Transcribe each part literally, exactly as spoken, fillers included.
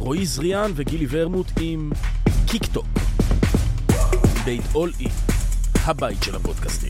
רועי זריאן וגילי ורמוט עם קיקטוק. בית אול אי, הבית של הפודקאסטים.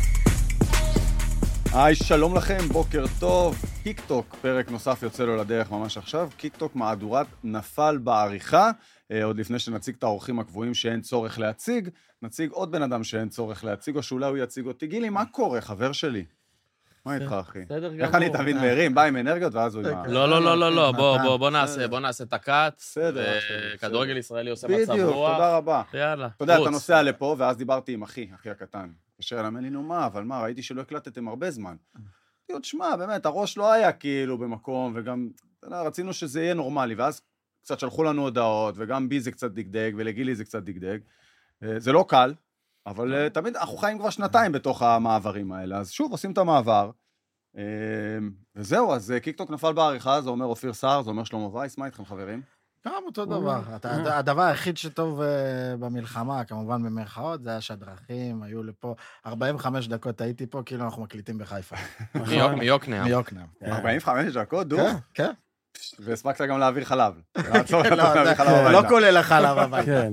היי, שלום לכם, בוקר טוב. קיקטוק, פרק נוסף יוצא לו לדרך ממש עכשיו. קיקטוק מהדורת נפל בעריכה. עוד לפני שנציג את האורחים הקבועים שאין צורך להציג, נציג עוד בן אדם שאין צורך להציג, או שאולי הוא יציג אותי. גילי, מה קורה, חבר שלי? מה איתך, אחי? איך אני תמיד מהרים, בא עם אנרגיות, ואז הוא עם... לא, לא, לא, לא, לא, בוא, בוא נעשה, בוא נעשה את הקאט. בסדר. כדורגל ישראלי עושה מצב רוח. בדיוק, תודה רבה. יאללה. אתה יודע, אתה נוסע לפה, ואז דיברתי עם אחי, אחי הקטן. אשר אמר לי, נו מה, אבל מה, ראיתי שלא הקלטתם הרבה זמן. עוד שמע, באמת, הראש לא היה כאילו במקום, וגם רצינו שזה יהיה נורמלי, ואז קצת שלחו לנו הודעות, וגם בי זה קצת דגדג, ולגילי זה קצת דגדג. זה לא קל, אבל תמיד אנחנו חיים כבר שנתיים בתוך המעברים האלה, אז שוב, עושים את המעבר, וזהו, אז קיקטוק נפל בעריכה, זה אומר אופיר סער, זה אומר שלמה וייס, מה איתכם חברים? גם אותו דבר. הדבר היחיד שטוב במלחמה, כמובן במרכאות, זה השדרכים, היו לפה ארבעים וחמש דקות הייתי פה, כאילו אנחנו מקליטים בחיפה. מיוקנעם. מיוקנעם. ארבעים וחמש דקות, דור? כן, כן. והספקת גם להעביר חלב. לא כולל החלב הבית. כן.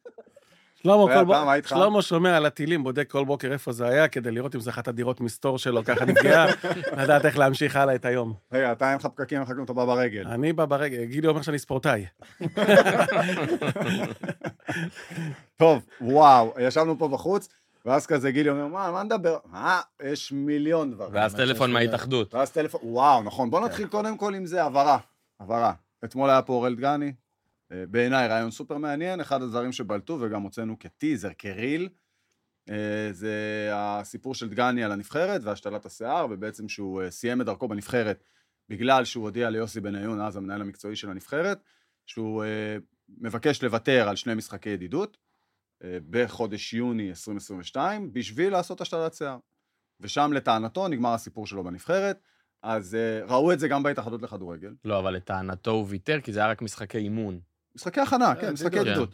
שלמה שומע על הטילים, בודק כל בוקר איפה זה היה, כדי לראות אם זה אחת הדירות מסתור שלו, ככה נפגעה, לדעת איך להמשיך הלאה את היום. רגע, אתה אין לך פקקים, איך אתה בא ברגל? אני בא ברגל, גילי אומר שאני ספורטאי. טוב, וואו, ישבנו פה בחוץ, ואז כזה גילי אומר, מה, מה נדבר? מה? יש מיליון דברים. ואז טלפון מההתאחדות. ואז טלפון, וואו, נכון, בוא נתחיל קודם כל עם זה, עברה, עברה. אתמול היה פה אורל דגני, בעיניי רעיון סופר מעניין, אחד הדברים שבלטו וגם הוצאנו כטיזר, כריל, זה הסיפור של דגני על הנבחרת והשתלת השיער, ובעצם שהוא סיים את דרכו בנבחרת, בגלל שהוא הודיע ליוסי בניון, אז המנהל המקצועי של הנבחרת, שהוא מבקש לוותר על שני משחקי ידידות, בחודש יוני עשרים עשרים ושתיים, בשביל לעשות השתלת שיער. ושם לטענתו נגמר הסיפור שלו בנבחרת, אז ראו את זה גם בהתאחדות לכדורגל. לא, אבל לטענתו הוא ויתר, כי זה היה רק משחקי אימון. משחקי הכנה, כן, משחקי ידידות.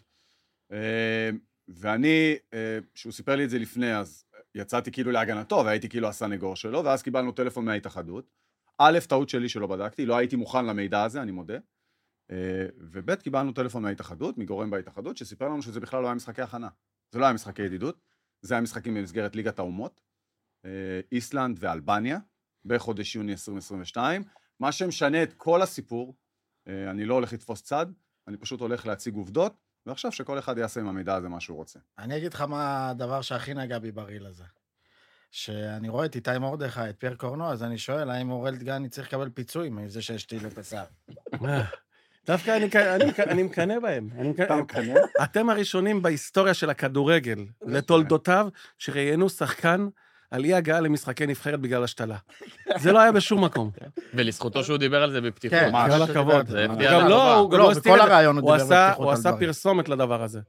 ואני, שהוא סיפר לי את זה לפני, אז יצאתי כאילו להגנתו, והייתי כאילו הסנגור שלו, ואז קיבלנו טלפון מההתאחדות. א', טעות שלי שלא בדקתי, לא הייתי מוכן למידע הזה, אני מודה. וב', קיבלנו טלפון מההתאחדות, מגורם בהתאחדות, שסיפר לנו שזה בכלל לא היה משחקי הכנה. זה לא היה משחקי ידידות, זה היה משחקים במסגרת ליגת האומות, איסלנד ואלבניה, בחודש יוני עשרים עשרים ושתיים. מה שמשנה את כל הסיפור, אני לא הולך לתפוס צד, אני פשוט הולך להציג עובדות, ועכשיו שכל אחד יעשה עם המידע הזה מה שהוא רוצה. אני אגיד לך מה הדבר שהכי נגע בי בריל הזה. שאני רואה את איתי מורדכי, את פייר קורנו, אז אני שואל, האם אורל דגני צריך לקבל פיצוי מזה שהשתיל את השיער? דווקא אני מקנה בהם. אתה מקנה? אתם הראשונים בהיסטוריה של הכדורגל, לתולדותיו, שראיינו שחקן על אי הגעה למשחקי נבחרת בגלל השתלה. זה לא היה בשום מקום. ולזכותו שהוא דיבר על זה בפתיחות. כן, כל הכבוד. גם לא, הוא לא בכל הרעיון הוא דיבר בפתיחות על דברים. הוא עשה פרסומת לדבר הזה.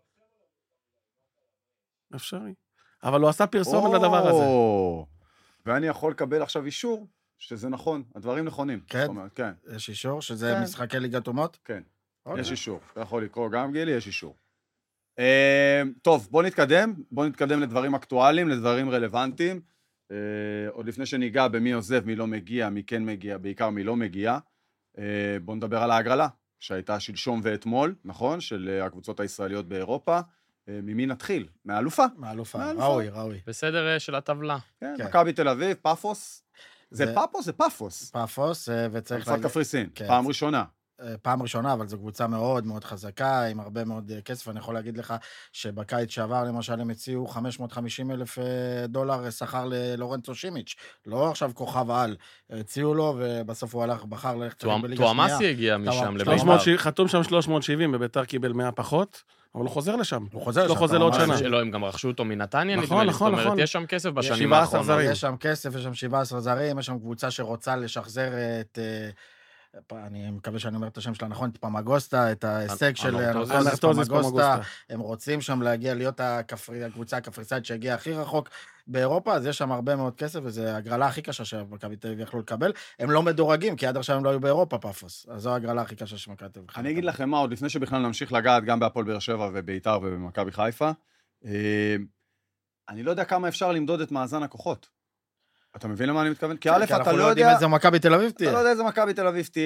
אפשרי. אבל הוא עשה פרסומת לדבר הזה. ואני יכול לקבל עכשיו אישור שזה נכון, הדברים נכונים. כן? יש אישור שזה משחקי ליגת אומות? כן, יש אישור. אתה יכול לקרוא גם גילי, יש אישור. טוב, בוא נתקדם, בוא נתקדם לדברים אקטואליים, לדברים רלוונטיים. עוד לפני שניגע במי עוזב, מי לא מגיע, מי כן מגיע, בעיקר מי לא מגיע. בוא נדבר על ההגרלה, שהייתה שלשום ואתמול, נכון? של הקבוצות הישראליות באירופה. ממי נתחיל? מהאלופה. מהאלופה, ראוי, ראוי. בסדר של הטבלה. כן, מכבי תל אביב, פאפוס. זה פאפוס, זה פאפוס. פאפוס, וצריך... אלופת קפריסין, פעם ראשונה. פעם ראשונה, אבל זו קבוצה מאוד מאוד חזקה, עם הרבה מאוד כסף. אני יכול להגיד לך שבקיץ שעבר, למשל, הם הציעו חמש מאות וחמישים אלף דולר שכר ללורנצו שימיץ'. לא עכשיו כוכב על. הציעו לו, ובסוף הוא הלך, בחר ללכת בליגה שנייה. טועמאסי הגיע משם לביתר. חתום שם שלוש מאות שבעים, בביתר קיבל מאה פחות, אבל הוא חוזר לשם. הוא חוזר לשם. חוזר לעוד שנה. שלא, הם גם רכשו אותו מנתניה, נכון, נכון, נכון. יש שם כסף בשנים האחרונות. יש שם כסף, יש שם שבעה עשר זרים, יש שם קבוצה שרוצה לשחזר את... אני מקווה שאני אומר את השם שלה נכון, את פמגוסטה, את ההישג של אנרטוזיס פמגוסטה, הם רוצים שם להגיע להיות הקבוצה הקפריסאית שהגיעה הכי רחוק באירופה, אז יש שם הרבה מאוד כסף, וזו הגרלה הכי קשה שמכבי תל אביב יכלו לקבל. הם לא מדורגים, כי עד עכשיו הם לא היו באירופה פאפוס, אז זו הגרלה הכי קשה שמכבי תל אביב. אני אגיד לכם מה, עוד לפני שבכלל נמשיך לגעת גם בהפועל באר שבע וביתר ובמכבי חיפה, אני לא יודע כמה אפשר למדוד את מאזן הכוחות. אתה מבין למה אני מתכוון? כי א', אתה לא יודע... אנחנו לא יודעים איזה מכבי תל אביב תהיה. אתה לא יודע איזה מכבי תל אביב תהיה.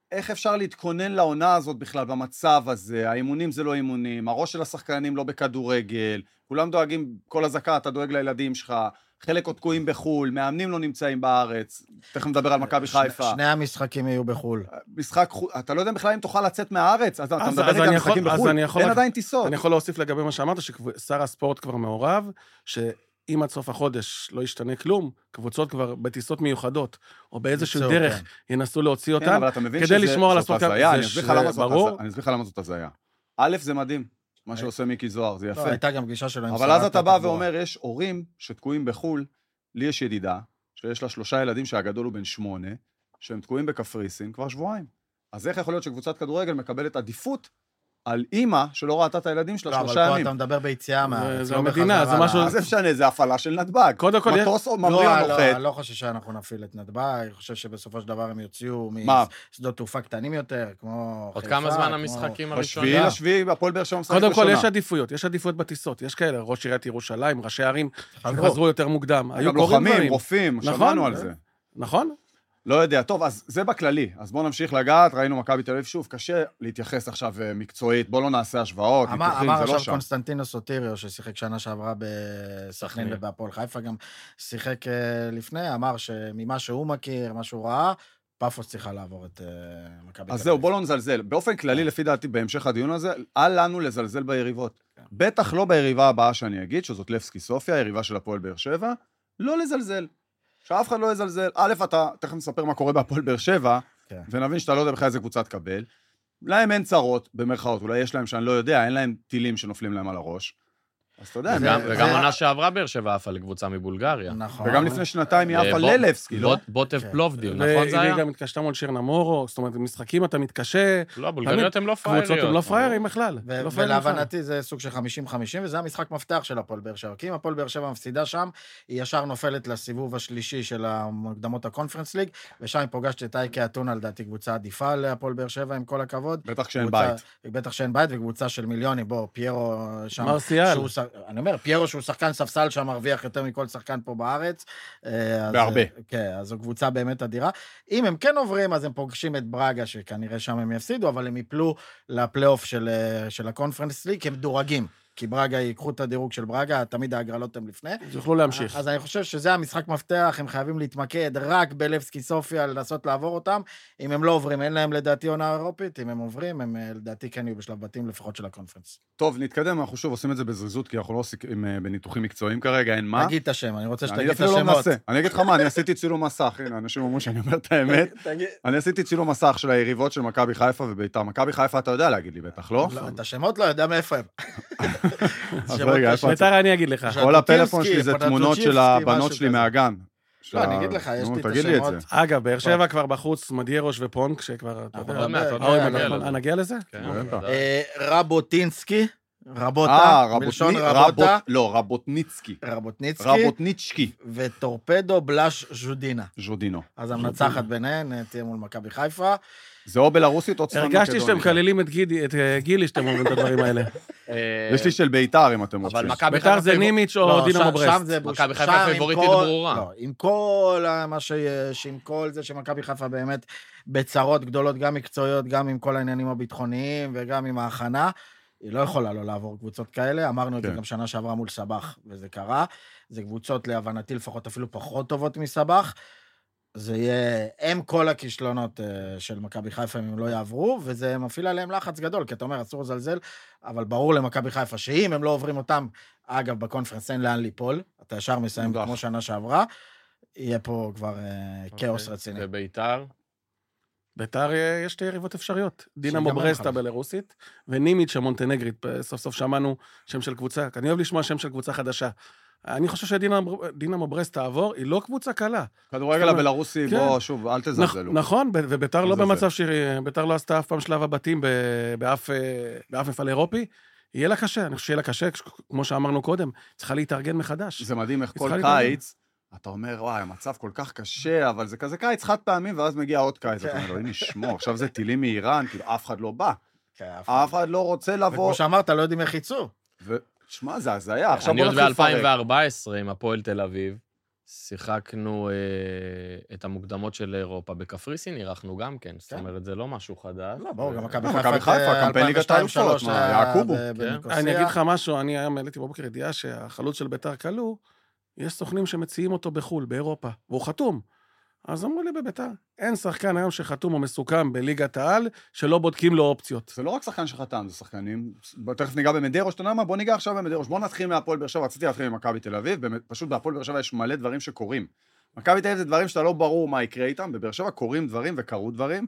איך אפשר להתכונן לעונה הזאת בכלל במצב הזה? האימונים זה לא אימונים, הראש של השחקנים לא בכדורגל, כולם דואגים, כל הזקה, אתה דואג לילדים שלך, חלק עוד תקועים בחול, מאמנים לא נמצאים בארץ, תכף נדבר על מכבי חיפה. שני המשחקים יהיו בחול. משחק, אתה לא יודע בכלל אם תוכל לצאת מהארץ, אז אתה מדבר איתי על משחקים בחול, אין עדיין טיסות. אני יכול להוסיף לגבי מה שאמרת, ששר הספורט כבר מעורב, שאם עד סוף החודש לא ישתנה כלום, קבוצות כבר בטיסות מיוחדות, או באיזשהו דרך ינסו להוציא אותן, כדי לשמור על הספורט. אני אסביר לך למה זאת הזיה. א', זה מדהים. מה שעושה מיקי זוהר, זה יפה. לא, הייתה גם פגישה שלו. אבל אז אתה בא ואומר, יש הורים שתקועים בחול, לי יש ידידה, שיש לה שלושה ילדים שהגדול הוא בן שמונה, שהם תקועים בקפריסין כבר שבועיים. אז איך יכול להיות שקבוצת כדורגל מקבלת עדיפות על אימא שלא ראתה את הילדים שלה שלושה ימים? אבל פה אתה מדבר ביציאה מהארץ. זה המדינה, זה משהו... אז אפשנה, זה הפעלה של נדב"ג. קודם כל... מטוס ממריא או נוחת. אני לא חושב שאנחנו נפעיל את נדב"ג, אני חושב שבסופו של דבר הם יוציאו משדות תעופה קטנים יותר, כמו עוד כמה זמן המשחקים הראשונים? בשביעי לשביעי, הפועל באר שבע משחק קודם כל יש עדיפויות, יש עדיפויות בטיסות, יש כאלה, ראש עיריית ירושלים, ראשי ערים שחזרו יותר מוקדם. גם לוחמים, רופאים, שמענו על זה. נכון? לא יודע, טוב, אז זה בכללי. אז בואו נמשיך לגעת, ראינו מכבי תל אביב שוב, קשה להתייחס עכשיו מקצועית, בואו לא נעשה השוואות, אמר עכשיו קונסטנטינו סוטיריו, ששיחק שנה שעברה בסכנין ובהפועל חיפה, גם שיחק לפני, אמר שממה שהוא מכיר, מה שהוא ראה, פאפוס צריכה לעבור את מכבי תל אביב. אז זהו, בואו לא נזלזל. באופן כללי, לפי דעתי, בהמשך הדיון הזה, אל לנו לזלזל ביריבות. בטח לא ביריבה הבאה שאני אגיד, שזאת לבסקי סופיה, היריבה של הפועל באר שבע, לא לזלזל. שאף אחד לא יזלזל. א', אתה תכף נספר מה קורה בהפועל באר שבע, כן. ונבין שאתה לא יודע בכלל איזה קבוצת קבל. להם אין צרות, במרכאות, אולי יש להם שאני לא יודע, אין להם טילים שנופלים להם על הראש. אז אתה יודע. וגם, זה... וגם עונה שעברה באר שבע עפה לקבוצה מבולגריה. נכון. וגם לפני שנתיים היא עפה ללבסקי, לא? בוטב פלובדיל, נכון זה היה? והיא גם מתקשתה מול שיר נמורו, זאת אומרת, במשחקים אתה מתקשה. לא, בולגריות הם לא פרייריות. קבוצות הם לא פריירים בכלל. ולהבנתי זה סוג של חמישים חמישים, וזה המשחק מפתח של הפועל באר שבע. כי אם הפועל באר שבע מפסידה שם, היא ישר נופלת לסיבוב השלישי של המוקדמות הקונפרנס ליג, ושם היא פוגשת את אייקה אתונה, לדעתי קבוצה עדיפה להפועל באר שבע, עם כל הכבוד. בטח שאין בית. בטח שאין בית, וקבוצה של מיליונים. בוא, פיירו שם. מרסיאל. אני אומר, פיירו שהוא שחקן ספסל שם מרוויח יותר מכל שחקן פה בארץ. בהרבה. כן, אז זו קבוצה באמת אדירה. אם הם כן עוברים, אז הם פוגשים את ברגה, שכנראה שם הם יפסידו, אבל הם יפלו לפלייאוף של, של הקונפרנס ליג, כי הם דורגים. כי ברגה ייקחו את הדירוג של ברגה, תמיד ההגרלות הם לפני. יוכלו להמשיך. אז אני חושב שזה המשחק מפתח, הם חייבים להתמקד רק בלבסקי סופיה, לנסות לעבור אותם. אם הם לא עוברים, אין להם לדעתי עונה אירופית, אם הם עוברים, הם לדעתי כן יהיו בשלב בתים לפחות של הקונפרנס. טוב, נתקדם, אנחנו שוב עושים את זה בזריזות, כי אנחנו לא עושים בניתוחים מקצועיים כרגע, אין מה. תגיד את השם, אני רוצה שתגיד את השמות. אני אגיד לך מה, אני עשיתי צילום מסך, הנה, אנשים אומרים שאני אומר את האמת. אני עשיתי צילום מסך של היריבות של מכבי חיפה ובית"ר. מכבי חיפה, אתה יודע להגיד לי, בטח, לא? את השמות לא יודע מאיפה הם. בית"ר אני אגיד לך. כל הפלאפון שלי זה תמונות של הבנות שלי מהגן. לא, אני אגיד לך, יש לי את השמות. אגב, באר שבע כבר בחוץ, מדיירוש ופונק, שכבר, אתה יודע, נגיע לזה? רבוטינסקי, רבוטה, מלשון רבוטה. לא, רבוטניצקי. רבוטניצקי. רבוטניצ'קי. וטורפדו בלש ז'ודינה. ז'ודינו. אז המנצחת ביניהן, תהיה מול מכבי חיפה. זה או בלרוסית או צפון מקדוניה. הרגשתי שאתם מקללים את גילי, שאתם אומרים את הדברים האלה. יש לי של בית"ר, אם אתם רוצים. בית"ר זה נימיץ' או דינמו ברסט. מכבי חיפה פייבוריטית ברורה. לא, עם כל מה שיש, עם כל זה שמכבי חיפה באמת בצרות גדולות, גם מקצועיות, גם עם כל העניינים הביטחוניים, וגם עם ההכנה, היא לא יכולה לא לעבור קבוצות כאלה. אמרנו את זה גם שנה שעברה מול סבח, וזה קרה. זה קבוצות להבנתי לפחות אפילו פחות טובות מסבח. זה יהיה הם כל הכישלונות של מכבי חיפה אם הם לא יעברו, וזה מפעיל עליהם לחץ גדול, כי אתה אומר, אסור לזלזל, אבל ברור למכבי חיפה שאם הם לא עוברים אותם, אגב, בקונפרנס אין לאן ליפול, אתה ישר מסיים כמו שנה שעברה, יהיה פה כבר כאוס רציני. ובית"ר? בית"ר יש שתי יריבות אפשריות, דינמו ברסטה בלרוסית, ונימיץ' המונטנגרית, סוף סוף שמענו שם של קבוצה, אני אוהב לשמוע שם של קבוצה חדשה, אני חושב שדינמו ברסט תעבור, היא לא קבוצה קלה. כדורגל הבלרוסי, בוא, שוב, אל תזלזלו. נכון, ובית"ר לא במצב שירי, בית"ר לא עשתה אף פעם שלב הבתים באף מפעל אירופי, יהיה לה קשה, אני חושב שיהיה לה קשה, כמו שאמרנו קודם, צריכה להתארגן מחדש. זה מדהים איך כל קיץ, אתה אומר, וואי, המצב כל כך קשה, אבל זה כזה קיץ חד פעמים, ואז מגיע עוד קיץ, אתה אומר, הנה שמור, עכשיו זה טילים מאיראן, כאילו אף אחד לא בא. אף אחד לא רוצה לבוא. וכמו שאמרת, לא יודעים איך יצאו. שמע, זה הזיה. אני עוד ב-אלפיים וארבע עשרה עם הפועל תל אביב, שיחקנו אה, את המוקדמות של אירופה בקפריסין, אירחנו גם כן, זאת אומרת, זה לא משהו חדש. לא, ברור, גם מכבי חיפה, קמפיין ליגת האלופות, יעקובו. אני אגיד לך משהו, אני היום העליתי בבוקר ידיעה שהחלוץ של ביתר כלוא, יש סוכנים שמציעים אותו בחול, באירופה, והוא חתום. אז אמרו לי בביתר, אין שחקן היום שחתום או מסוכם בליגת העל, שלא בודקים לו אופציות. זה לא רק שחקן שחתם, זה שחקנים, תכף ניגע במדרוש, אתה יודע מה? בוא ניגע עכשיו במדרוש, בוא נתחיל מהפועל באר שבע, רציתי להתחיל ממכבי תל אביב, פשוט בהפועל באר שבע יש מלא דברים שקורים. מכבי תל אביב זה דברים שאתה לא ברור מה יקרה איתם, בבאר שבע קורים דברים וקרו דברים,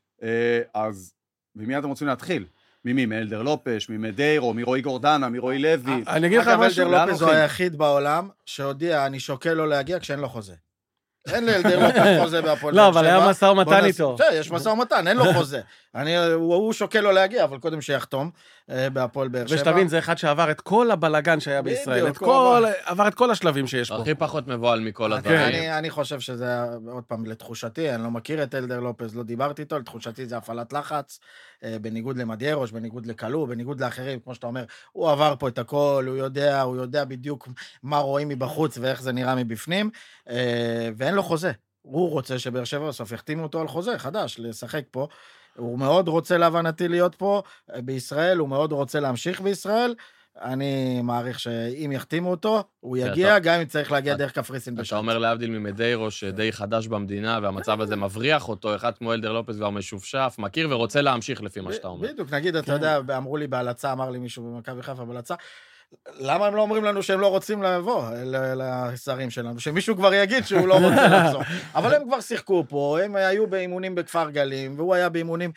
אז ממי אתם רוצים להתחיל? ממי? מאלדר לופש, ממדיירו, מרועי גורדנה, מרועי לוי. אני אגיד לך משהו, אלדר לופש הוא היחיד בעולם שהודיע, אני שוקל לא להגיע כשאין לו חוזה. אין לאלדר לופש חוזה בהפועל באר שבע. לא, אבל היה משא ומתן איתו. יש משא ומתן, אין לו חוזה. הוא שוקל לא להגיע, אבל קודם שיחתום בהפועל באר שבע. ושתבין, זה אחד שעבר את כל הבלגן שהיה בישראל, עבר את כל השלבים שיש פה. הכי פחות מבועל מכל הדברים. אני חושב שזה, עוד פעם, לתחושתי, אני לא מכיר את אלדר לופז, לא דיברתי איתו, לתחושתי זה הפעלת לחץ, בניגוד למדיירוש, בניגוד לקלו, בניגוד לאחרים, כמו שאתה אומר, הוא עבר פה את הכל, הוא יודע, הוא יודע בדיוק מה רואים מבחוץ ואיך זה נראה מבפנים, ואין לו חוזה. הוא רוצה שבאר שבע בסוף יחתימו אותו על חוזה חדש, לשחק פה. הוא מאוד רוצה להבנתי להיות פה בישראל, הוא מאוד רוצה להמשיך בישראל. אני מעריך שאם יחתימו אותו, הוא יגיע, גם אם צריך להגיע דרך קפריסין בשעת. אתה אומר להבדיל ממדיירו, שדי חדש במדינה, והמצב הזה מבריח אותו, אחד כמו אלדר לופס כבר משופשף, מכיר ורוצה להמשיך לפי מה שאתה אומר. בדיוק, נגיד, אתה יודע, אמרו לי בהלצה, אמר לי מישהו במכבי חיפה בהלצה, למה הם לא אומרים לנו שהם לא רוצים לבוא לשרים שלנו? שמישהו כבר יגיד שהוא לא רוצה לחזור. אבל הם כבר שיחקו פה, הם היו באימונים בכפר גלים, והוא היה באימונים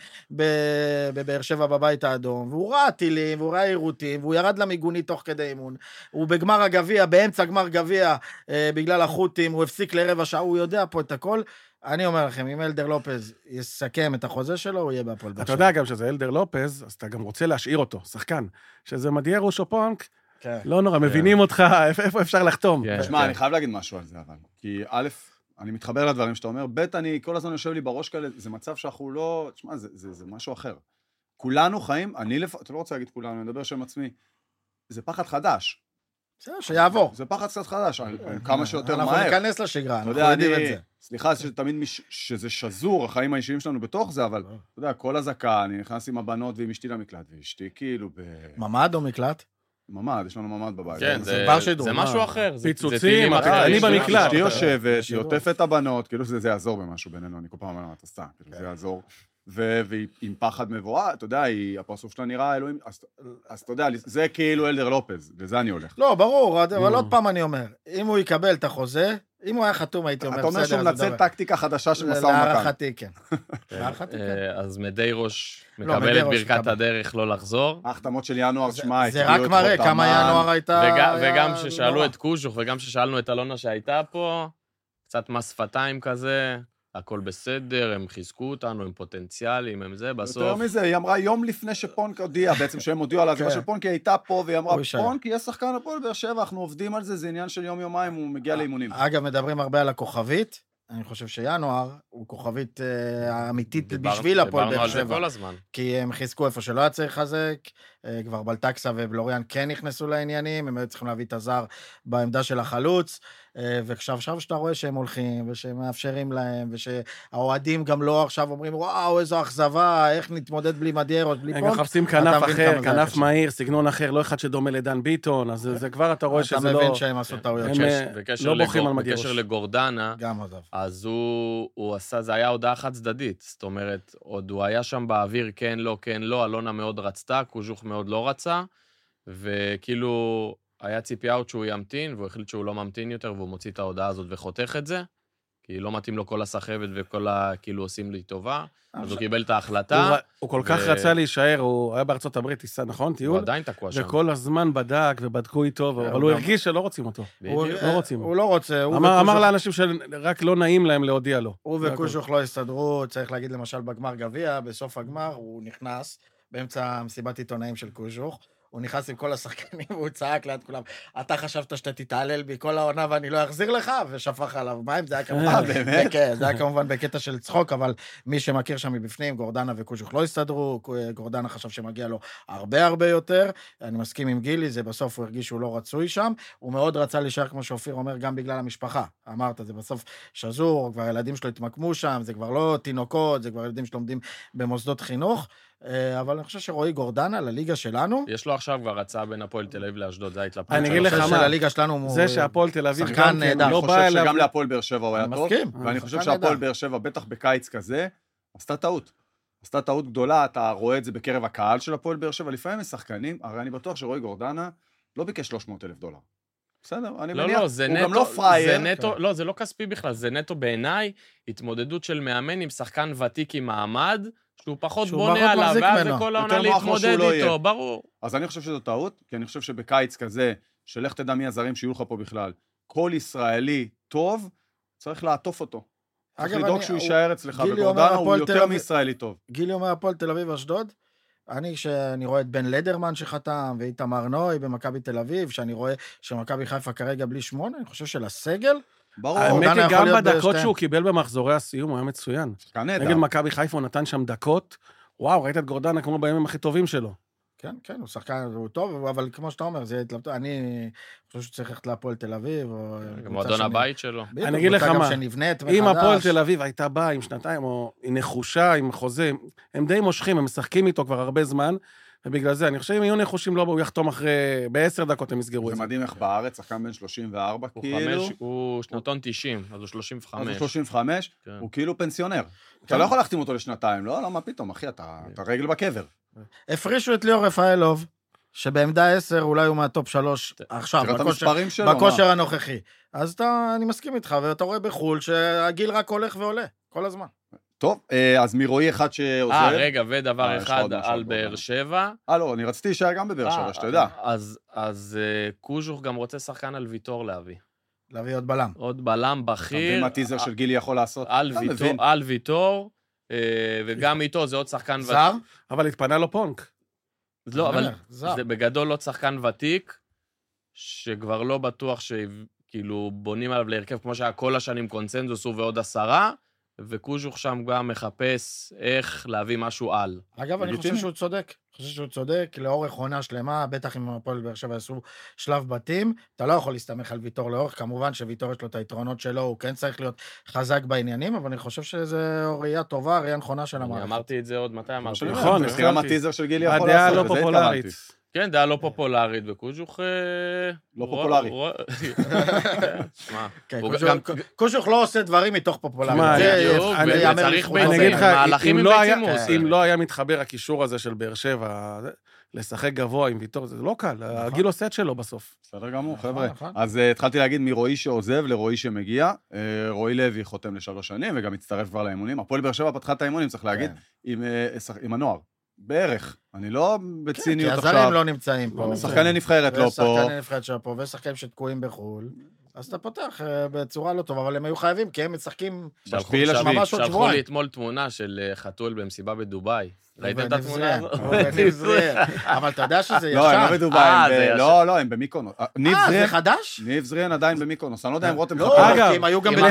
בבאר שבע בבית האדום, והוא ראה טילים, והוא ראה עירותים, והוא ירד למיגוני תוך כדי אימון. הוא בגמר הגביע, באמצע גמר גביע, בגלל החוטים, הוא הפסיק לרבע שעה, הוא יודע פה את הכל. אני אומר לכם, אם אלדר לופז יסכם את החוזה שלו, הוא יהיה בהפועל באר שבע. אתה יודע גם שזה אלדר לופז, אז אתה גם רוצה להשאיר אותו, שחקן. שזה מדיירוש או פונק, לא נורא, מבינים אותך, איפה אפשר לחתום. תשמע, אני חייב להגיד משהו על זה, אבל. כי א', אני מתחבר לדברים שאתה אומר, ב', אני כל הזמן יושב לי בראש כאלה, זה מצב שאנחנו לא, תשמע, זה משהו אחר. כולנו חיים, אני לפ... אתה לא רוצה להגיד כולנו, אני מדבר שם עצמי, זה פחד חדש. בסדר, שיעבור. זה פחד קצת חדש, כמה שיותר מהר. אנחנו ניכנס לשגרה, אנחנו יודעים את זה. סליחה, שתמיד שזה שזור, החיים האישיים שלנו בתוך זה, אבל, אתה יודע, כל הזקה, אני נכנס עם הבנות ועם אשתי למקלט, ואשתי כאילו ב... ממד או מקלט? ממד, יש לנו ממד בבית. כן, זה משהו אחר. פיצוצים, אני במקלט. אשתי יושבת, היא עוטפת הבנות, כאילו זה יעזור במשהו בינינו, אני כל פעם אומר, אתה סתם, כאילו זה יעזור. והיא עם פחד מבואה, אתה יודע, הפרצוף שלה נראה אלוהים, אז אתה יודע, זה כאילו אלדר לופז, לזה אני הולך. לא, ברור, אבל עוד פעם אני אומר, אם הוא יקבל את החוזה, אם הוא היה חתום, הייתי אומר, אתה אומר שהוא מנצל טקטיקה חדשה של מסע ומתן. להערכתי, כן. להערכתי, כן. אז מדיירוש מקבל את ברכת הדרך לא לחזור. ההחתמות של ינואר, שמע, זה רק מראה כמה ינואר הייתה... וגם ששאלו את קוז'וך, וגם ששאלנו את אלונה שהייתה פה, קצת מס שפתיים כזה, הכל בסדר, הם חיזקו אותנו, הם פוטנציאליים, הם זה, בסוף... יותר מזה, היא אמרה יום לפני שפונק הודיע, בעצם שהם הודיעו על העזיבה של פונק, היא הייתה פה, והיא אמרה, פונק יהיה שחקן הפועל באר שבע, אנחנו עובדים על זה, זה עניין של יום-יומיים, הוא מגיע לאימונים. אגב, מדברים הרבה על הכוכבית, אני חושב שינואר הוא כוכבית אמיתית בשביל הפועל באר שבע. דיברנו על זה כל הזמן. כי הם חיזקו איפה שלא היה צריך לחזק, כבר בלטקסה ובלוריאן כן נכנסו לעניינים, הם היו צריכים להביא את הזר בעמדה של החלוץ, ועכשיו שאתה רואה שהם הולכים, ושהם מאפשרים להם, ושהאוהדים גם לא עכשיו אומרים, וואו, איזו אכזבה, איך נתמודד בלי מדיירוש, בלי פונק. הם מחפשים כנף אחר, כנף מהיר, סגנון אחר, לא אחד שדומה לדן ביטון, אז זה כבר אתה רואה שזה לא... אתה מבין שהם עשו טעויות. לא בוחרים על מדיירוש. בקשר לגורדנה, גם עזב. אז הוא עשה, זה היה הודעה חד צדדית, זאת אומרת, עוד הוא היה שם באוויר, כן, לא, כן, לא, אלונה מאוד רצתה, קוז'וך מאוד לא רצה, וכאילו היה ציפייה עוד שהוא ימתין, והוא החליט שהוא לא ממתין יותר, והוא מוציא את ההודעה הזאת וחותך את זה, כי לא מתאים לו כל הסחבת וכל ה... כאילו עושים לי טובה, אז הוא קיבל את ההחלטה. הוא כל כך רצה להישאר, הוא היה בארצות הברית, טיסה, נכון? טיול? הוא עדיין תקוע שם. וכל הזמן בדק ובדקו איתו, אבל הוא הרגיש שלא רוצים אותו. לא רוצים. הוא לא רוצה. אמר לאנשים שרק לא נעים להם להודיע לו. הוא וקוז'וך לא הסתדרו, צריך להגיד למשל בגמר גביע, בסוף הגמר הוא נכנס, באמצע מסיבת עיתונאים של קוז'וך, הוא נכנס עם כל השחקנים, והוא צעק ליד כולם, אתה חשבת שאתה תתעלל בי כל העונה ואני לא אחזיר לך, ושפך עליו מים, זה היה כמובן, זה היה כמובן בקטע של צחוק, אבל מי שמכיר שם מבפנים, גורדנה וקוז'וך לא הסתדרו, גורדנה חשב שמגיע לו הרבה הרבה יותר, אני מסכים עם גילי, זה בסוף הוא הרגיש שהוא לא רצוי שם, הוא מאוד רצה להישאר, כמו שאופיר אומר, גם בגלל המשפחה, אמרת, זה בסוף שזור, כבר ילדים שלו התמקמו שם, זה כבר לא תינוקות, זה כבר ילדים שלומדים במוסדות חינוך, אבל אני חושב שרועי גורדנה, לליגה שלנו... יש לו עכשיו כבר הצעה בין הפועל תל אביב לאשדוד, זה ההתלבטות. אני אגיד לך מה, הליגה שלנו זה שהפועל תל אביב שחקן נהדר. אני חושב שגם להפועל באר שבע הוא היה טוב, ואני חושב שהפועל באר שבע, בטח בקיץ כזה, עשתה טעות. עשתה טעות גדולה, אתה רואה את זה בקרב הקהל של הפועל באר שבע, לפעמים משחקנים, הרי אני בטוח שרועי גורדנה לא ביקש שלוש מאות אלף דולר. בסדר, אני מניח, הוא גם לא פרייר. לא, זה לא כספי בכלל, זה נטו בעיניי, התמודדות של מאמן עם שחקן ותיק עם מעמד, שהוא פחות בונה עליו, ואז זה כל העונה להתמודד איתו, ברור. אז אני חושב שזו טעות, כי אני חושב שבקיץ כזה, שלך תדע מי הזרים שיהיו לך פה בכלל, כל ישראלי טוב, צריך לעטוף אותו. צריך לדאוג שהוא יישאר אצלך, וגורדנה הוא יותר מישראלי טוב. גילי אומר הפועל תל אביב אשדוד, אני, כשאני רואה את בן לדרמן שחתם, ואיתמר נוי במכבי תל אביב, שאני רואה שמכבי חיפה כרגע בלי שמונה, אני חושב שלסגל, ברור. האמת היא גם בדקות שהוא קיבל במחזורי הסיום, הוא היה מצוין. נגד מכבי חיפה הוא נתן שם דקות, וואו, ראית את גורדנה כמו בימים הכי טובים שלו. כן, כן, הוא שחקן, הוא טוב, אבל כמו שאתה אומר, זה התלבטות, אני חושב שצריך ללכת להפועל תל אביב, או... מועדון הבית שלו. אני אגיד לך מה, אם הפועל תל אביב הייתה באה עם שנתיים, או היא נחושה, עם חוזה, הם די מושכים, הם משחקים איתו כבר הרבה זמן, ובגלל זה, אני חושב אם יהיו נחושים, לא, הוא יחתום אחרי, בעשר דקות הם יסגרו את זה. זה מדהים איך בארץ, שחקן בן שלושים וארבע, כאילו. הוא שנתון תשעים, אז הוא שלושים וחמש. אז הוא שלושים וחמש, הוא כאילו פנסיונר. אתה לא יכול להחתים אותו לשנתיים, לא? לא, מה פתאום, אחי, אתה רגל בקבר. הפרישו את ליאור רפאלוב, שבעמדה עשר אולי הוא מהטופ שלוש עכשיו, בכושר הנוכחי. אז אני מסכים איתך, ואתה רואה בחול שהגיל רק הולך ועולה, כל הזמן. טוב, אז מרועי אחד שעוזר. אה, רגע, ודבר אחד על באר שבע. אה, לא, אני רציתי להישאר גם בבאר שבע, שאתה יודע. אז קוז'וך גם רוצה שחקן על ויטור להביא. להביא עוד בלם. עוד בלם בכיר. אתה מבין מה הטיזר של גילי יכול לעשות? על ויטור, וגם איתו זה עוד שחקן... זר? אבל התפנה לו פונק. לא, אבל זה בגדול עוד שחקן ותיק, שכבר לא בטוח שכאילו בונים עליו להרכב, כמו שהיה כל השנים קונצנזוס הוא ועוד עשרה, וקוז'וך שם גם מחפש איך להביא משהו על. אגב, אני חושב שהוא צודק. אני חושב שהוא צודק, לאורך עונה שלמה, בטח אם הפועל באר שבע יעשו שלב בתים, אתה לא יכול להסתמך על ויטור לאורך, כמובן שוויטור יש לו את היתרונות שלו, הוא כן צריך להיות חזק בעניינים, אבל אני חושב שזו ראייה טובה, ראייה נכונה של המערכת. אני אמרתי את זה עוד מתי אמרתי. נכון, אז גם הטיזר של גילי יכול לעשות, הדעה לא פופולרית. כן, דעה לא פופולרית, וקוז'וך... לא פופולרי. קוז'וך לא עושה דברים מתוך פופולרית. צריך מהלכים עם ביצימוס. אם לא היה מתחבר הקישור הזה של באר שבע, לשחק גבוה עם ויטור, זה לא קל, הגיל עושה את שלו בסוף. בסדר גמור, חבר'ה. אז התחלתי להגיד מרועי שעוזב לרועי שמגיע, רועי לוי חותם לשלוש שנים, וגם מצטרף כבר לאימונים. הפועל באר שבע פתחה את האימונים, צריך להגיד, עם הנוער. בערך, אני לא בציניות עכשיו. כי הזרים לא נמצאים פה. שחקני נבחרת לא פה. ושחקני נבחרת שפה, ושחקנים שתקועים בחול. אז אתה פותח בצורה לא טובה, אבל הם היו חייבים, כי הם משחקים ממש עוד שבועיים. שלחו לי אתמול תמונה של חתול במסיבה בדובאי. ראיתם את התמונה הזאת? אבל אתה יודע שזה ישר. לא, הם לא בדובאי, לא, לא, הם במיקונוס. אה, זה חדש? ניב זריאן עדיין במיקונוס, אני לא יודע אם רותם חתול. אגב, הם היו גם